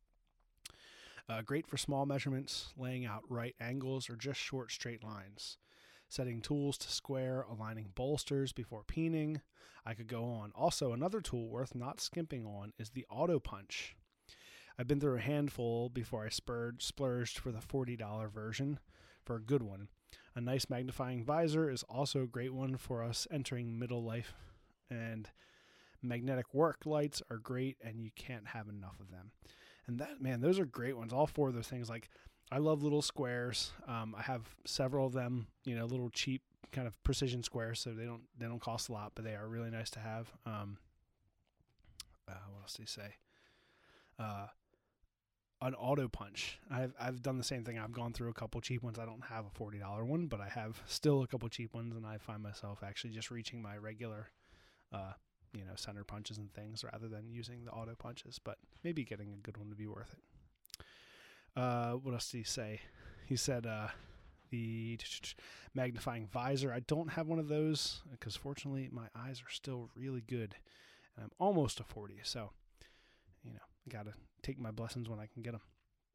Uh, great for small measurements, laying out right angles, or just short straight lines. Setting tools to square, aligning bolsters before peening. I could go on. Also, another tool worth not skimping on is the Auto Punch. I've been through a handful before I spurred, splurged for the forty dollars version for a good one. A nice magnifying visor is also a great one for us entering middle life, and magnetic work lights are great, and you can't have enough of them. And that, man, those are great ones. All four of those things. Like, I love little squares. Um, I have several of them, you know, little cheap kind of precision squares, so they don't they don't cost a lot, but they are really nice to have. Um, uh, what else do you say? Uh, an Auto Punch. I've I've done the same thing. I've gone through a couple cheap ones. I don't have a forty dollars one, but I have still a couple cheap ones, and I find myself actually just reaching my regular, uh, you know, center punches and things rather than using the Auto Punches. But maybe getting a good one to be worth it. Uh, what else did he say? He said uh, the magnifying visor. I don't have one of those because fortunately my eyes are still really good, and I'm almost a forty. So, you know, I gotta take my blessings when I can get them.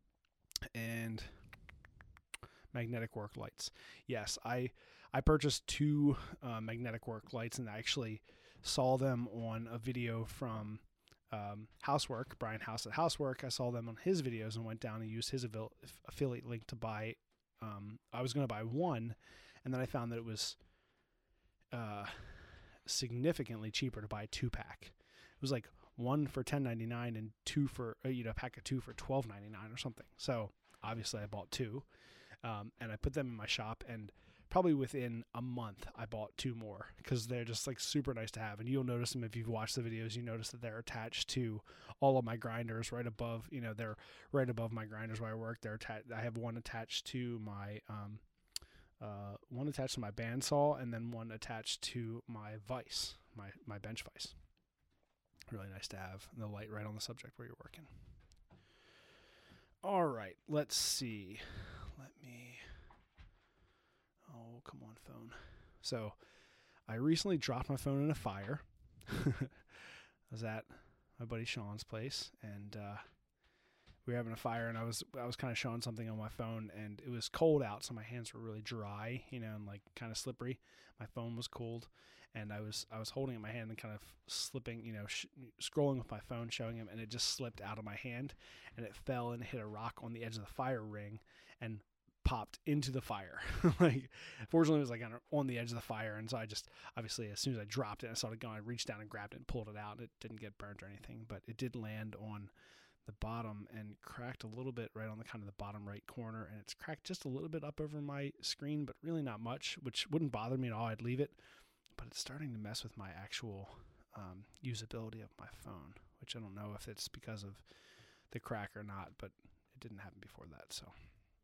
And magnetic work lights. Yes, I I purchased two uh, magnetic work lights, and I actually saw them on a video from um, Housework, Brian House at Housework. I saw them on his videos and went down and used his avil- affiliate link to buy. Um, I was going to buy one, and then I found that it was uh, significantly cheaper to buy a two pack. It was like one for ten ninety-nine and two for uh, you know a pack of two for twelve ninety-nine or something. So obviously I bought two, um, and I put them in my shop, and probably within a month I bought two more because they're just like super nice to have. And you'll notice them if you've watched the videos. You notice that they're attached to all of my grinders right above, you know, they're right above my grinders where I work. They're attached. I have one attached to my, um, uh, one attached to my bandsaw, and then one attached to my vise, my, my bench vise. Really nice to have the light right on the subject where you're working. All right, let's see. Let me, oh, come on, phone. So I recently dropped my phone in a fire. I was at my buddy Sean's place, and uh, we were having a fire, and I was I was kind of showing something on my phone, and it was cold out, so my hands were really dry, you know, and like kind of slippery. My phone was cold, and I was I was holding it in my hand and kind of slipping, you know, sh- scrolling with my phone, showing him, and it just slipped out of my hand, and it fell and hit a rock on the edge of the fire ring, and popped into the fire. Like, fortunately, it was like on the edge of the fire, and so I just, obviously, as soon as I dropped it, I saw it going, I reached down and grabbed it and pulled it out, and it didn't get burnt or anything, but it did land on the bottom and cracked a little bit right on the kind of the bottom right corner, and it's cracked just a little bit up over my screen, but really not much, which wouldn't bother me at all. I'd leave it, but it's starting to mess with my actual um, usability of my phone, which I don't know if it's because of the crack or not, but it didn't happen before that, so.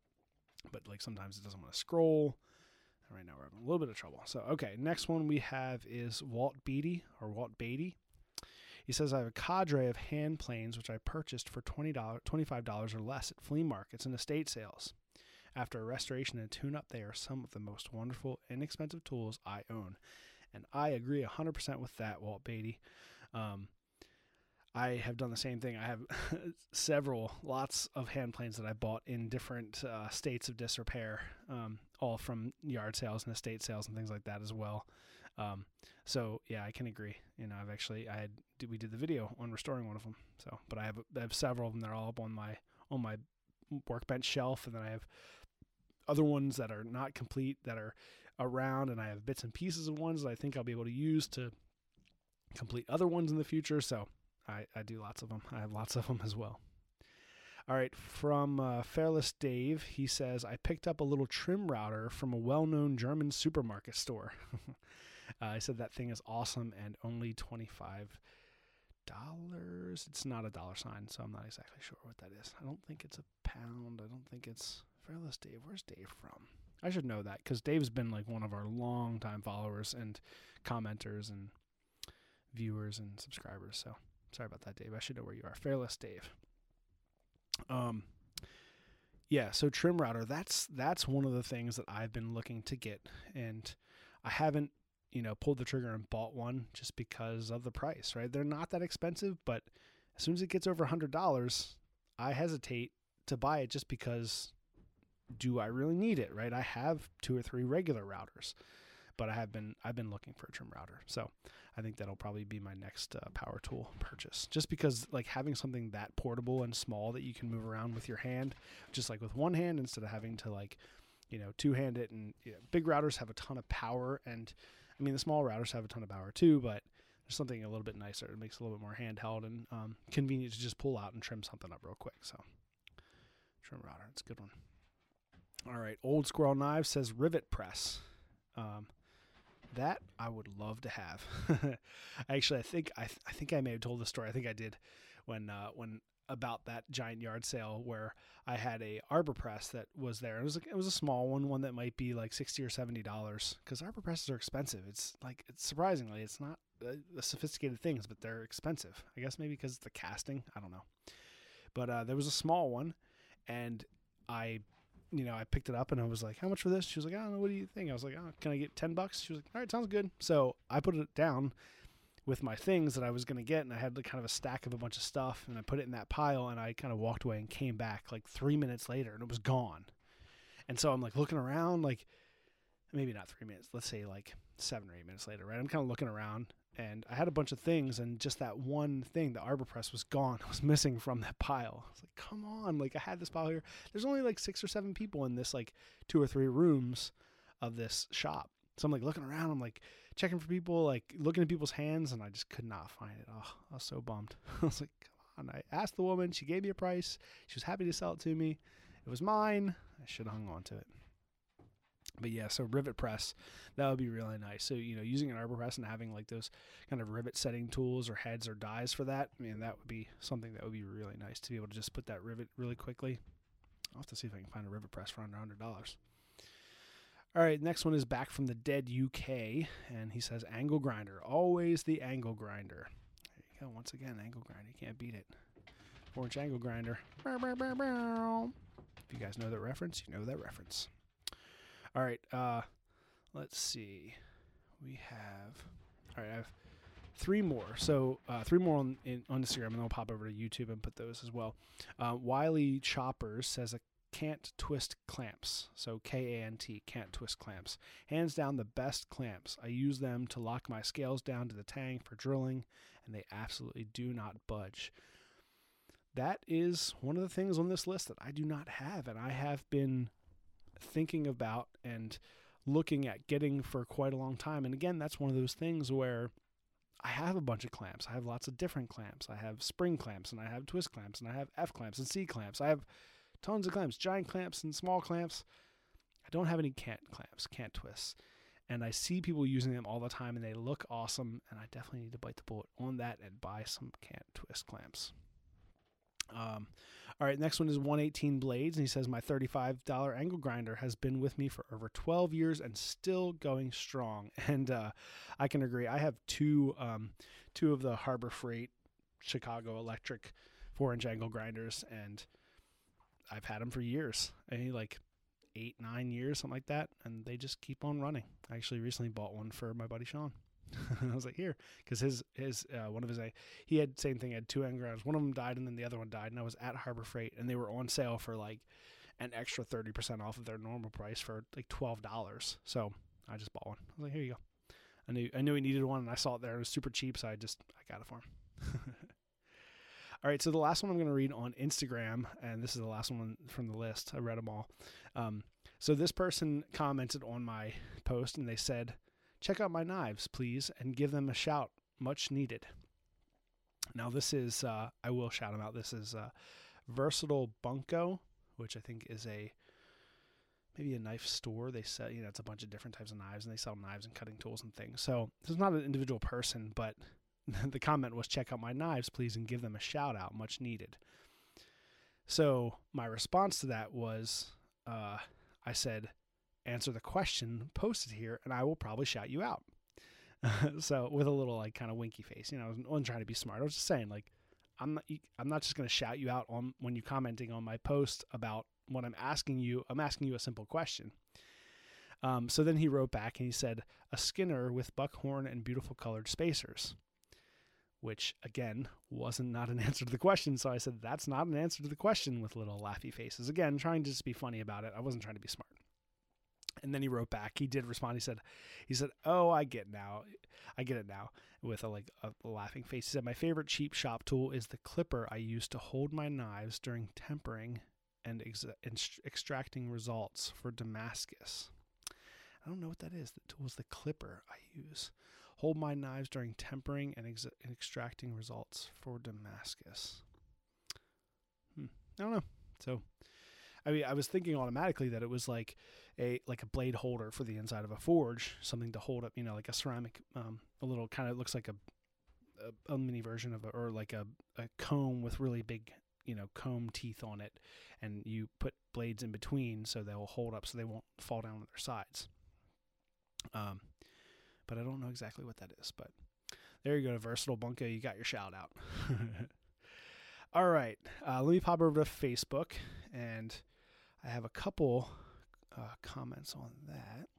But like sometimes it doesn't want to scroll. And right now we're having a little bit of trouble. So, okay, next one we have is Walt Beatty, or Walt Beatty. He says, I have a cadre of hand planes which I purchased for twenty dollars, twenty-five dollars or less at flea markets and estate sales. After a restoration and tune-up, they are some of the most wonderful, inexpensive tools I own. And I agree one hundred percent with that, Walt Beatty. Um, I have done the same thing. I have several, lots of hand planes that I bought in different uh, states of disrepair, um, all from yard sales and estate sales and things like that as well. Um, so yeah, I can agree. You know, I've actually, I had, we did the video on restoring one of them. So, but I have, I have several of them. They're all up on my, on my workbench shelf. And then I have other ones that are not complete that are around, and I have bits and pieces of ones that I think I'll be able to use to complete other ones in the future. So, I, I do lots of them. I have lots of them as well. All right, from uh, Fairless Dave, he says, I picked up a little trim router from a well-known German supermarket store. uh, I said that thing is awesome and only twenty-five dollars. It's not a dollar sign, so I'm not exactly sure what that is. I don't think it's a pound. I don't think it's Fairless Dave. Where's Dave from? I should know that because Dave's been like one of our long-time followers and commenters and viewers and subscribers, so... Sorry about that, Dave. I should know where you are. Fairless Dave. Um, yeah, so trim router, that's that's one of the things that I've been looking to get, and I haven't, you know, pulled the trigger and bought one just because of the price, right? They're not that expensive, but as soon as it gets over one hundred dollars, I hesitate to buy it just because do I really need it, right? I have two or three regular routers, but I have been I've been looking for a trim router. So I think that'll probably be my next uh, power tool purchase, just because like having something that portable and small that you can move around with your hand, just like with one hand instead of having to like, you know, two hand it. And you know, big routers have a ton of power, and I mean the small routers have a ton of power too, but there's something a little bit nicer. It makes it a little bit more handheld and um, convenient to just pull out and trim something up real quick. So trim router, it's a good one. All right, Old Squirrel Knives says rivet press. Um, That I would love to have. Actually, I think I th- I think I may have told the story. I think I did when uh, when about that giant yard sale where I had a arbor press that was there. It was like, it was a small one, one that might be like sixty or seventy dollars because arbor presses are expensive. It's like it's surprisingly it's not uh, sophisticated things, but they're expensive. I guess maybe because it's the casting. I don't know. But uh, there was a small one, and I. You know, I picked it up and I was like, how much for this? She was like, I don't know. What do you think? I was like, oh, can I get ten bucks? She was like, all right, sounds good. So I put it down with my things that I was going to get. And I had like kind of a stack of a bunch of stuff, and I put it in that pile, and I kind of walked away and came back like three minutes later and it was gone. And so I'm like looking around, like maybe not three minutes, let's say like seven or eight minutes later, right? I'm kind of looking around, and I had a bunch of things, and just that one thing, the arbor press, was gone. It was missing from that pile. I was like, come on. Like, I had this pile here. There's only like six or seven people in this, like two or three rooms of this shop. So I'm like looking around. I'm like checking for people, like looking at people's hands, and I just could not find it. Oh, I was so bummed. I was like, come on. I asked the woman. She gave me a price. She was happy to sell it to me. It was mine. I should have hung on to it. But yeah, so rivet press, that would be really nice. So, you know, using an arbor press and having like those kind of rivet setting tools or heads or dies for that, I mean, that would be something that would be really nice to be able to just put that rivet really quickly. I'll have to see if I can find a rivet press for under one hundred dollars. All right, next one is back from the dead U K, and he says, angle grinder, always the angle grinder. There you go, once again, angle grinder, you can't beat it. Four-inch angle grinder. Bow, bow, bow, bow. If you guys know that reference, you know that reference. All right, uh, let's see. We have, all right, I have three more. So uh, three more on, in, on Instagram, and then I'll pop over to YouTube and put those as well. Uh, Wiley Choppers says a Cant Twist clamps. So K A N T, Cant Twist clamps. Hands down the best clamps. I use them to lock my scales down to the tang for drilling, and they absolutely do not budge. That is one of the things on this list that I do not have, and I have been thinking about and looking at getting for quite a long time. And again, that's one of those things where I have a bunch of clamps. I have lots of different clamps. I have spring clamps, and I have twist clamps, and I have F clamps and C clamps. I have tons of clamps, giant clamps and small clamps. I don't have any cant clamps, cant twists. And I see people using them all the time, and they look awesome, and I definitely need to bite the bullet on that and buy some cant twist clamps. Um, all right, next one is one eighteen Blades, and he says, my thirty-five dollars angle grinder has been with me for over twelve years and still going strong. And uh, I can agree. I have two um, two of the Harbor Freight Chicago Electric four-inch angle grinders, and I've had them for years. I mean, like eight, nine years, something like that, and they just keep on running. I actually recently bought one for my buddy Sean. I was like, here, because his his uh, one of his he had same thing. Had two angle grinders. One of them died, and then the other one died. And I was at Harbor Freight, and they were on sale for like an extra thirty percent off of their normal price for like twelve dollars. So I just bought one. I was like, here you go. I knew I knew he needed one, and I saw it there. It was super cheap, so I just I got it for him. All right, so the last one I'm going to read on Instagram, and this is the last one from the list. I read them all. Um, so this person commented on my post, and they said, check out my knives, please, and give them a shout. Much needed. Now, this is, uh, I will shout them out. This is uh, Versatile Bunko, which I think is a, maybe a knife store. They sell, you know, it's a bunch of different types of knives, and they sell knives and cutting tools and things. So this is not an individual person, but the comment was, check out my knives, please, and give them a shout out. Much needed. So my response to that was, uh, I said, answer the question posted here, and I will probably shout you out. So with a little like kind of winky face, you know, I wasn't, I wasn't trying to be smart. I was just saying, like, I'm not, I'm not just going to shout you out on when you're commenting on my post about what I'm asking you. I'm asking you a simple question. Um, so then he wrote back and he said, a Skinner with buckhorn and beautiful colored spacers, which again wasn't not an answer to the question. So I said, that's not an answer to the question, with little laughy faces. Again, trying to just be funny about it. I wasn't trying to be smart. And then he wrote back. He did respond. He said, he said, oh, I get now. I get it now, with a, like a laughing face. He said, my favorite cheap shop tool is the clipper I use to hold my knives during tempering and ex- ex- extracting results for Damascus. I don't know what that is. The tool is the clipper I use. Hold my knives during tempering and, ex- and extracting results for Damascus. Hmm. I don't know. So, I mean, I was thinking automatically that it was like a like a blade holder for the inside of a forge, something to hold up, you know, like a ceramic, um, a little kind of looks like a, a a mini version of a, or like a, a comb with really big, you know, comb teeth on it, and you put blades in between so they'll hold up so they won't fall down on their sides. Um, but I don't know exactly what that is. But there you go, Versatile Bunko. You got your shout out. All right, uh, let me pop over to Facebook, and I have a couple uh, comments on that.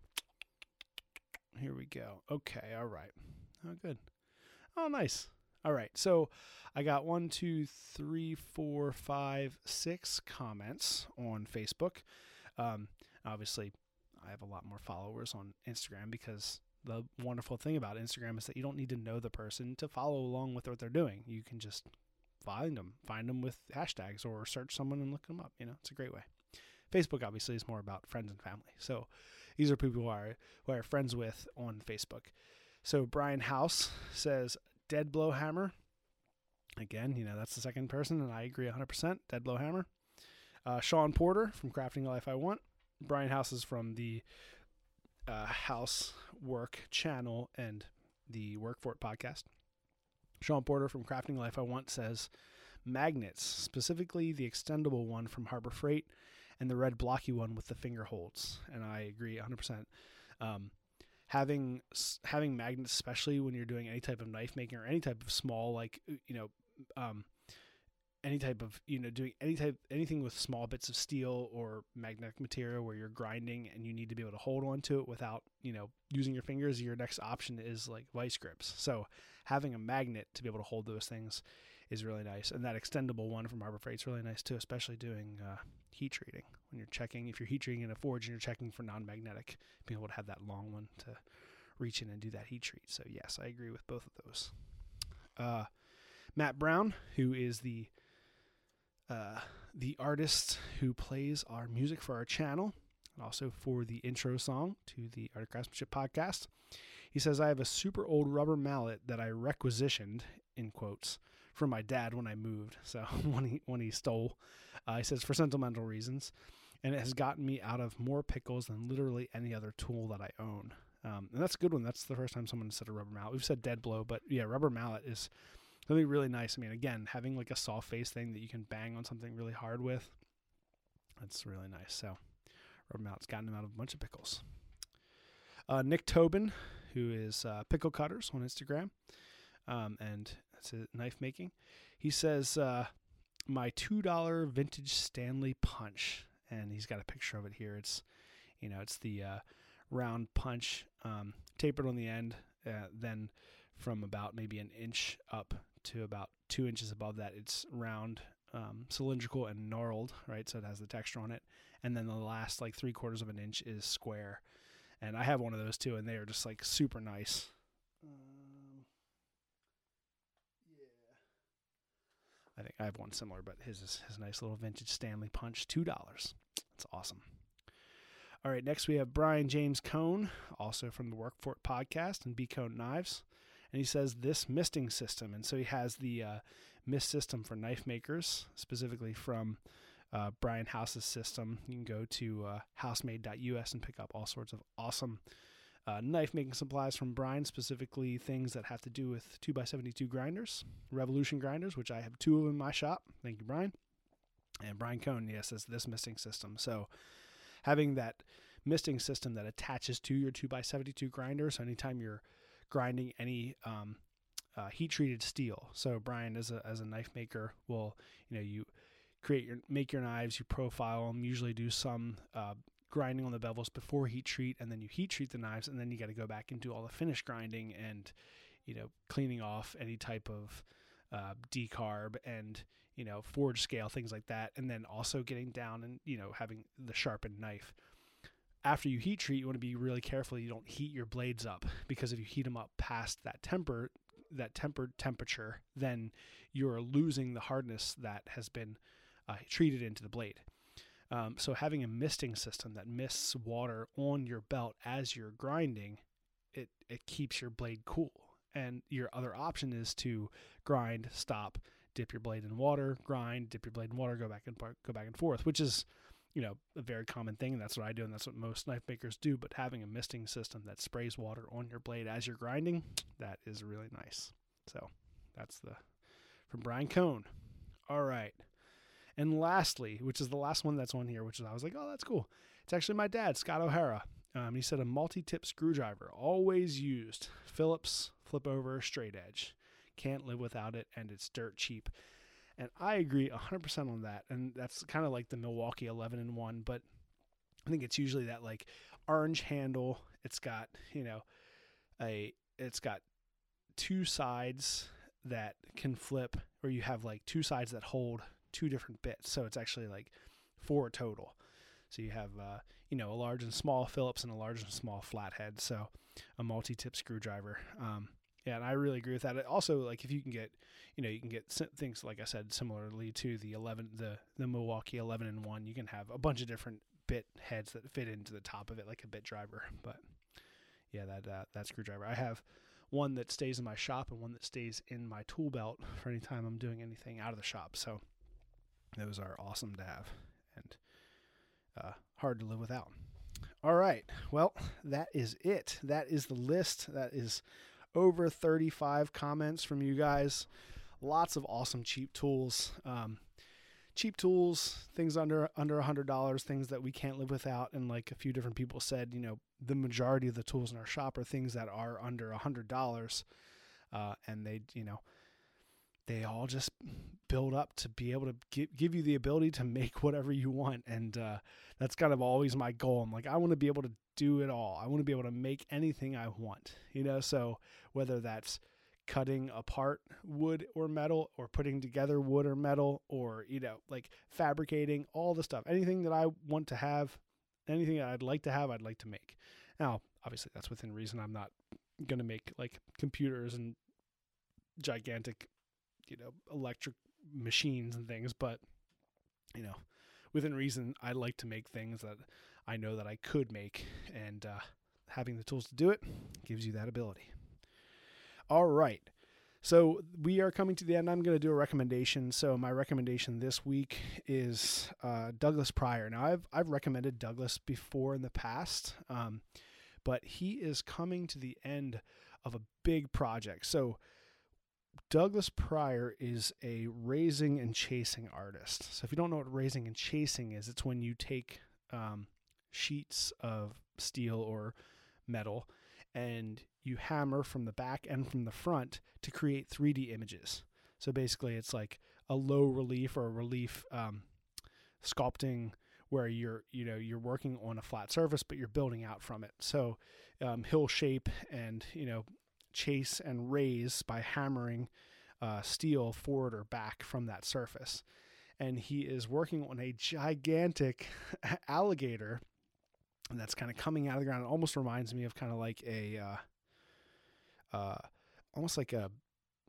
Here we go. Okay, all right. Oh, good. Oh, nice. All right, so I got one, two, three, four, five, six comments on Facebook. Um, obviously, I have a lot more followers on Instagram, because the wonderful thing about Instagram is that you don't need to know the person to follow along with what they're doing. You can just find them, find them with hashtags, or search someone and look them up. You know, it's a great way. Facebook obviously is more about friends and family. So these are people who are, who are friends with on Facebook. So Brian House says, dead blow hammer. Again, you know, that's the second person, and I agree one hundred percent. Dead blow hammer. Uh, Sean Porter from Crafting the Life I Want. Brian House is from the uh, Housework channel and the Work For It podcast. Sean Porter from Crafting the Life I Want says, magnets, specifically the extendable one from Harbor Freight and the red blocky one with the finger holds. And I agree one hundred percent. Um, having having magnets, especially when you're doing any type of knife making or any type of small, like, you know, um, any type of, you know, doing any type, anything with small bits of steel or magnetic material where you're grinding and you need to be able to hold on to it without, you know, using your fingers, your next option is like vice grips. So having a magnet to be able to hold those things is really nice. And that extendable one from Harbor Freight is really nice too, especially doing uh, heat treating. When you're checking, if you're heat treating in a forge and you're checking for non-magnetic, being able to have that long one to reach in and do that heat treat. So yes, I agree with both of those. Uh, Matt Brown, who is the Uh, the artist who plays our music for our channel and also for the intro song to the Art of Craftsmanship podcast. He says, I have a super old rubber mallet that I requisitioned, in quotes, from my dad when I moved. So when he, when he stole, uh, he says, for sentimental reasons. And it has gotten me out of more pickles than literally any other tool that I own. Um, and that's a good one. That's the first time someone said a rubber mallet. We've said dead blow, but yeah, rubber mallet is something really nice. I mean, again, having like a soft face thing that you can bang on something really hard with, that's really nice. So rubber mallet's gotten him out of a bunch of pickles. Uh, Nick Tobin, who is uh, Pickle Cutters on Instagram, um, and that's a knife making. He says, uh, my two dollar vintage Stanley punch, and he's got a picture of it here. It's, you know, it's the uh, round punch, um, tapered on the end, uh, then from about maybe an inch up to about two inches above that, it's round, um, cylindrical and gnarled, right? So it has the texture on it. And then the last like three quarters of an inch is square. And I have one of those too, and they are just like super nice. Um, yeah. I think I have one similar, but his is his nice little vintage Stanley punch, two dollars. That's awesome. All right, next we have Brian James Cone, also from the Work For It podcast and B Cone Knives. And he says this misting system. And so he has the uh, mist system for knife makers, specifically from uh, Brian House's system. You can go to uh, housemade dot U S and pick up all sorts of awesome uh, knife making supplies from Brian, specifically things that have to do with two by seventy-two grinders, Revolution grinders, which I have two of in my shop. Thank you, Brian. And Brian Cone, yes, is this misting system. So having that misting system that attaches to your two by seventy-two grinder, so anytime you're grinding any um, uh, heat-treated steel. So Brian, as a as a knife maker, will, you know, you create your make your knives, you profile them, usually do some uh, grinding on the bevels before heat treat, and then you heat treat the knives, and then you got to go back and do all the finish grinding and, you know, cleaning off any type of uh, decarb and, you know, forge scale, things like that, and then also getting down and, you know, having the sharpened knife. After you heat treat, you want to be really careful you don't heat your blades up, because if you heat them up past that temper, that tempered temperature, then you're losing the hardness that has been uh, treated into the blade. Um, so having a misting system that mists water on your belt as you're grinding, it, it keeps your blade cool. And your other option is to grind, stop, dip your blade in water, grind, dip your blade in water, go back and go back and forth, which is, you know, a very common thing, and that's what I do, and that's what most knife makers do. But having a misting system that sprays water on your blade as you're grinding, that is really nice. So that's the from Brian Cone. All right. And lastly, which is the last one that's on here, which is I was like, oh, that's cool. It's actually my dad, Scott O'Hara. Um, he said a multi-tip screwdriver, always used. Phillips, flip over, straight edge. Can't live without it, and it's dirt cheap. And I agree one hundred percent on that. And that's kind of like the Milwaukee eleven in one, but I think it's usually that like orange handle. It's got, you know, a, it's got two sides that can flip, or you have like two sides that hold two different bits. So it's actually like four total. So you have, uh, you know, a large and small Phillips and a large and small flathead. So a multi-tip screwdriver. Um, yeah, and I really agree with that. It also, like, if you can get, you know, you can get things, like I said, similarly to the eleven, the, the Milwaukee eleven in one, you can have a bunch of different bit heads that fit into the top of it, like a bit driver. But yeah, that, uh, that screwdriver. I have one that stays in my shop and one that stays in my tool belt for any time I'm doing anything out of the shop. So those are awesome to have. And hard to live without. All right. Well, that is it. That is the list. That is over thirty-five comments from you guys. Lots of awesome cheap tools. Um, cheap tools, things under under one hundred dollars, things that we can't live without. And like a few different people said, you know, the majority of the tools in our shop are things that are under one hundred dollars. Uh, and they, you know, they all just build up to be able to give, give you the ability to make whatever you want. And uh, that's kind of always my goal. I'm like, I want to be able to do it all. I want to be able to make anything I want, you know? So whether that's cutting apart wood or metal, or putting together wood or metal, or, you know, like fabricating, all the stuff, anything that I want to have, anything that I'd like to have, I'd like to make. Now, obviously that's within reason. I'm not going to make like computers and gigantic, you know, electric machines and things, but, you know, within reason, I like to make things that I know that I could make, and uh, having the tools to do it gives you that ability. All right. So we are coming to the end. I'm going to do a recommendation. So my recommendation this week is uh, Douglas Pryor. Now I've, I've recommended Douglas before in the past, um, but he is coming to the end of a big project. So Douglas Pryor is a raising and chasing artist. So if you don't know what raising and chasing is, it's when you take um, sheets of steel or metal and you hammer from the back and from the front to create three D images. So basically it's like a low relief or a relief um, sculpting where you're, you know, you're working on a flat surface, but you're building out from it. So um, he'll shape and, you know, chase and raise by hammering uh, steel forward or back from that surface. And he is working on a gigantic alligator that's kind of coming out of the ground. It almost reminds me of kind of like a, uh, uh, almost like a,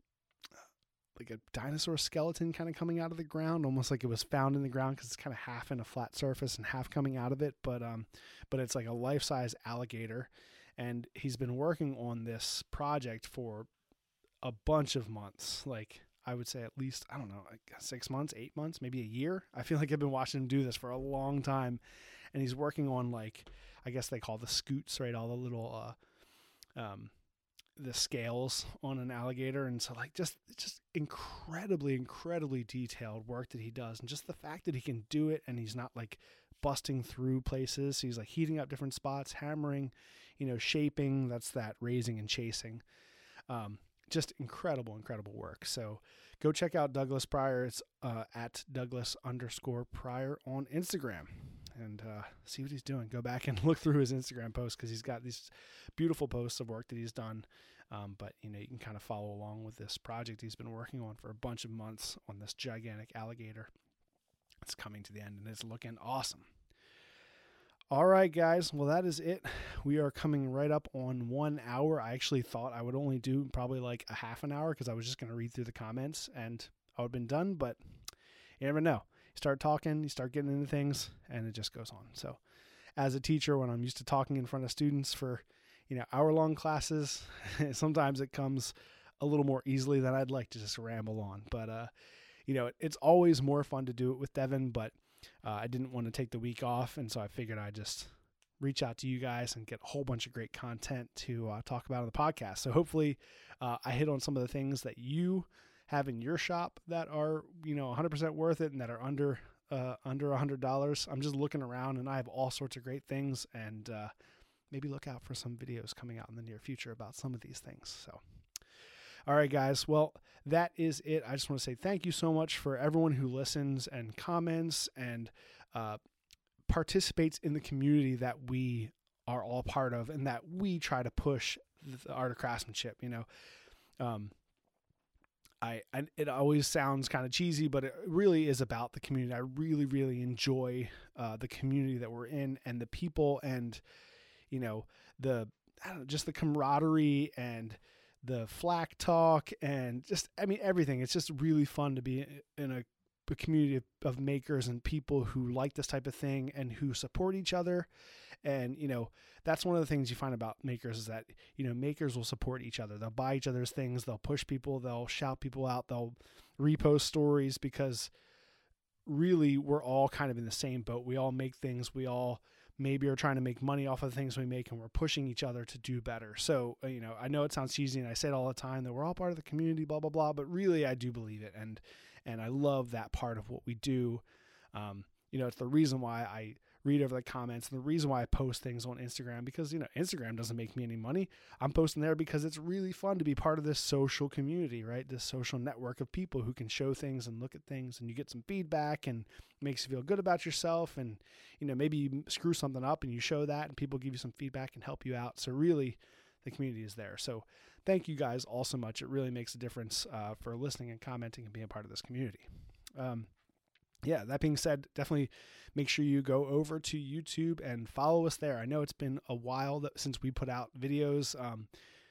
like a dinosaur skeleton kind of coming out of the ground, almost like it was found in the ground, because it's kind of half in a flat surface and half coming out of it. But, um, but it's like a life-size alligator. And he's been working on this project for a bunch of months. Like I would say at least, I don't know, like six months, eight months, maybe a year. I feel like I've been watching him do this for a long time. And he's working on, like, I guess they call the scoots, right? All the little, uh, um, the scales on an alligator. And so like just, just incredibly, incredibly detailed work that he does. And just the fact that he can do it and he's not like busting through places. So he's like heating up different spots, hammering, you know, shaping. That's that raising and chasing. Um, just incredible, incredible work. So go check out Douglas Pryor. It's uh, at Douglas underscore Pryor on Instagram, and uh, see what he's doing. Go back and look through his Instagram posts, because he's got these beautiful posts of work that he's done. Um, but, you know, you can kind of follow along with this project he's been working on for a bunch of months on this gigantic alligator. It's coming to the end, and it's looking awesome. All right, guys. Well, that is it. We are coming right up on one hour. I actually thought I would only do probably like a half an hour, because I was just going to read through the comments and I would have been done, but you never know. You start talking, you start getting into things, and it just goes on. So as a teacher, when I'm used to talking in front of students for, you know, hour-long classes, sometimes it comes a little more easily than I'd like to just ramble on. But, uh, you know, it, it's always more fun to do it with Devin, but Uh, I didn't want to take the week off, and so I figured I'd just reach out to you guys and get a whole bunch of great content to uh, talk about on the podcast. So hopefully uh, I hit on some of the things that you have in your shop that are, you know, one hundred percent worth it and that are under uh, under one hundred dollars. I'm just looking around, and I have all sorts of great things, and uh, maybe look out for some videos coming out in the near future about some of these things. So. All right, guys. Well, that is it. I just want to say thank you so much for everyone who listens and comments and uh, participates in the community that we are all part of, and that we try to push the art of craftsmanship. You know, um, I, I it always sounds kind of cheesy, but it really is about the community. I really, really enjoy uh, the community that we're in, and the people, and you know, the I don't know, just the camaraderie and the flack talk, and just, I mean, everything. It's just really fun to be in a, a community of, of makers and people who like this type of thing and who support each other. And, you know, that's one of the things you find about makers is that, you know, makers will support each other. They'll buy each other's things. They'll push people. They'll shout people out. They'll repost stories, because really we're all kind of in the same boat. We all make things. We all maybe are trying to make money off of the things we make, and we're pushing each other to do better. So, you know, I know it sounds cheesy and I say it all the time that we're all part of the community, blah, blah, blah, but really I do believe it. And, and I love that part of what we do. Um, you know, it's the reason why I read over the comments and the reason why I post things on Instagram, because, you know, Instagram doesn't make me any money. I'm posting there because it's really fun to be part of this social community, right? This social network of people who can show things and look at things, and you get some feedback and it makes you feel good about yourself. And, you know, maybe you screw something up and you show that and people give you some feedback and help you out. So really the community is there. So thank you guys all so much. It really makes a difference uh, for listening and commenting and being a part of this community. Um, Yeah, that being said, definitely make sure you go over to YouTube and follow us there. I know it's been a while that, since we put out videos. Um,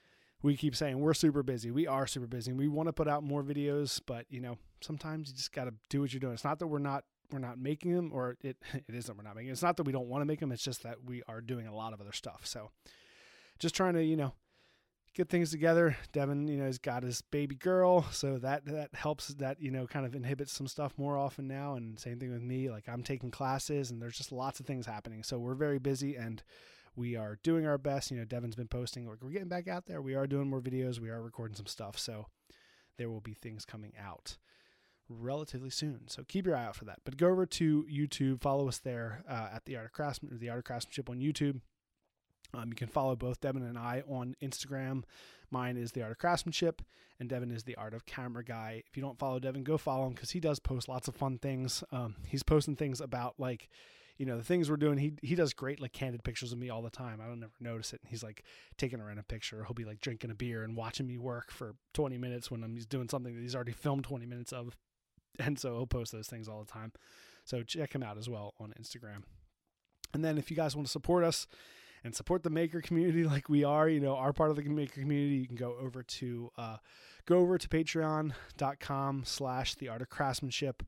we keep saying we're super busy. We are super busy. And we want to put out more videos, but you know, sometimes you just got to do what you're doing. It's not that we're not we're not making them, or it it isn't we're not making them. It's not that we don't want to make them. It's just that we are doing a lot of other stuff. So just trying to, you know, get things together. Devin, you know, has got his baby girl, so that that helps. That, you know, kind of inhibits some stuff more often now. And same thing with me. Like, I'm taking classes, and there's just lots of things happening. So we're very busy, and we are doing our best. You know, Devin's been posting. We're, we're getting back out there. We are doing more videos. We are recording some stuff. So there will be things coming out relatively soon. So keep your eye out for that. But go over to YouTube, follow us there uh, at the Art of Craftsman, or the Art of Craftsmanship on YouTube. Um, you can follow both Devin and I on Instagram. Mine is The Art of Craftsmanship, and Devin is The Art of Camera Guy. If you don't follow Devin, go follow him, because he does post lots of fun things. Um, he's posting things about, like, you know, the things we're doing. He he does great, like, candid pictures of me all the time. I don't ever notice it. And he's like taking a random picture. He'll be like drinking a beer and watching me work for twenty minutes when I'm he's doing something that he's already filmed twenty minutes of. And so he'll post those things all the time. So check him out as well on Instagram. And then if you guys want to support us and support the maker community like we are, you know, our part of the maker community, you can go over to uh, go over to patreon.com slash the art of craftsmanship.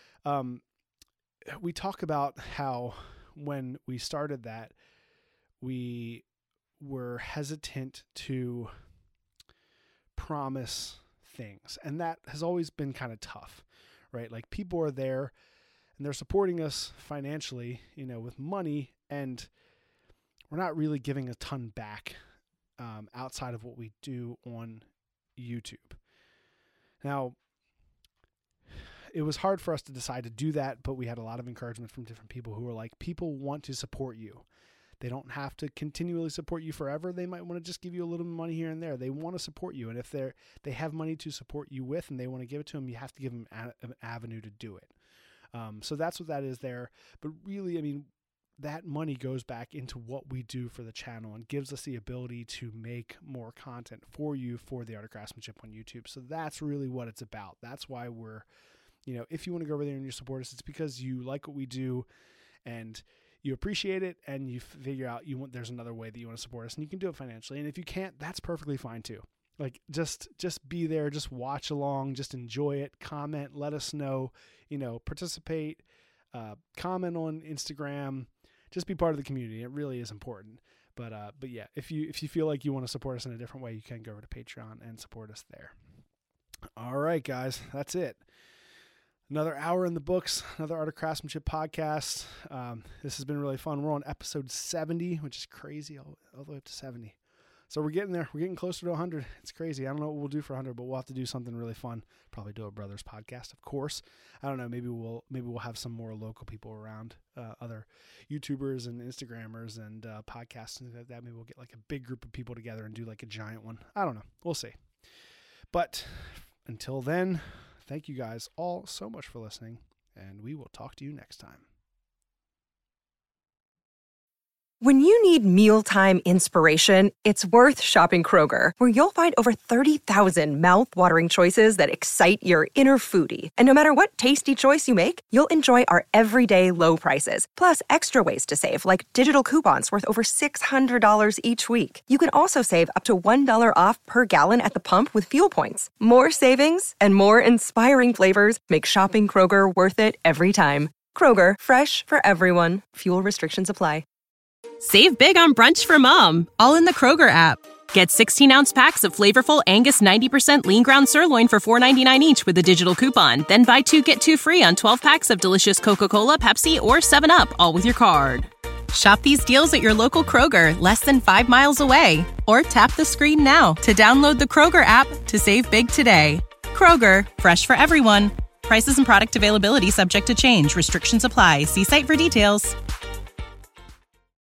Um, we talk about how when we started that, we were hesitant to promise things. And that has always been kind of tough, right? Like, people are there and they're supporting us financially, you know, with money, and we're not really giving a ton back um, outside of what we do on YouTube. Now, it was hard for us to decide to do that, but we had a lot of encouragement from different people who were like, people want to support you. They don't have to continually support you forever. They might want to just give you a little money here and there. They want to support you. And if they're, they have money to support you with and they want to give it to them, you have to give them an avenue to do it. Um, so that's what that is there. But really, I mean, that money goes back into what we do for the channel and gives us the ability to make more content for you for the Art of Craftsmanship on YouTube. So that's really what it's about. That's why we're, you know, if you want to go over there and you support us, it's because you like what we do and you appreciate it, and you figure out you want, there's another way that you want to support us, and you can do it financially. And if you can't, that's perfectly fine too. Like, just, just be there, just watch along, just enjoy it, comment, let us know, you know, participate, uh, comment on Instagram, just be part of the community. It really is important. But, uh, but yeah, if you, if you feel like you want to support us in a different way, you can go over to Patreon and support us there. All right, guys, that's it. Another hour in the books, another Art of Craftsmanship podcast. Um, this has been really fun. We're on episode seventy, which is crazy, all, all the way up to seventy. So we're getting there. We're getting closer to one hundred. It's crazy. I don't know what we'll do for one hundred, but we'll have to do something really fun. Probably do a brothers podcast, of course. I don't know. Maybe we'll maybe we'll have some more local people around, uh, other YouTubers and Instagrammers and uh, podcasts and things like that. Maybe we'll get like a big group of people together and do like a giant one. I don't know. We'll see. But until then, thank you guys all so much for listening, and we will talk to you next time. When you need mealtime inspiration, it's worth shopping Kroger, where you'll find over thirty thousand mouth-watering choices that excite your inner foodie. And no matter what tasty choice you make, you'll enjoy our everyday low prices, plus extra ways to save, like digital coupons worth over six hundred dollars each week. You can also save up to one dollar off per gallon at the pump with fuel points. More savings and more inspiring flavors make shopping Kroger worth it every time. Kroger, fresh for everyone. Fuel restrictions apply. Save big on brunch for mom, all in the Kroger app. Get sixteen-ounce packs of flavorful Angus ninety percent lean ground sirloin for four ninety-nine each with a digital coupon. Then buy two, get two free on twelve packs of delicious Coca-Cola, Pepsi, or seven up, all with your card. Shop these deals at your local Kroger, less than five miles away. Or tap the screen now to download the Kroger app to save big today. Kroger, fresh for everyone. Prices and product availability subject to change. Restrictions apply. See site for details.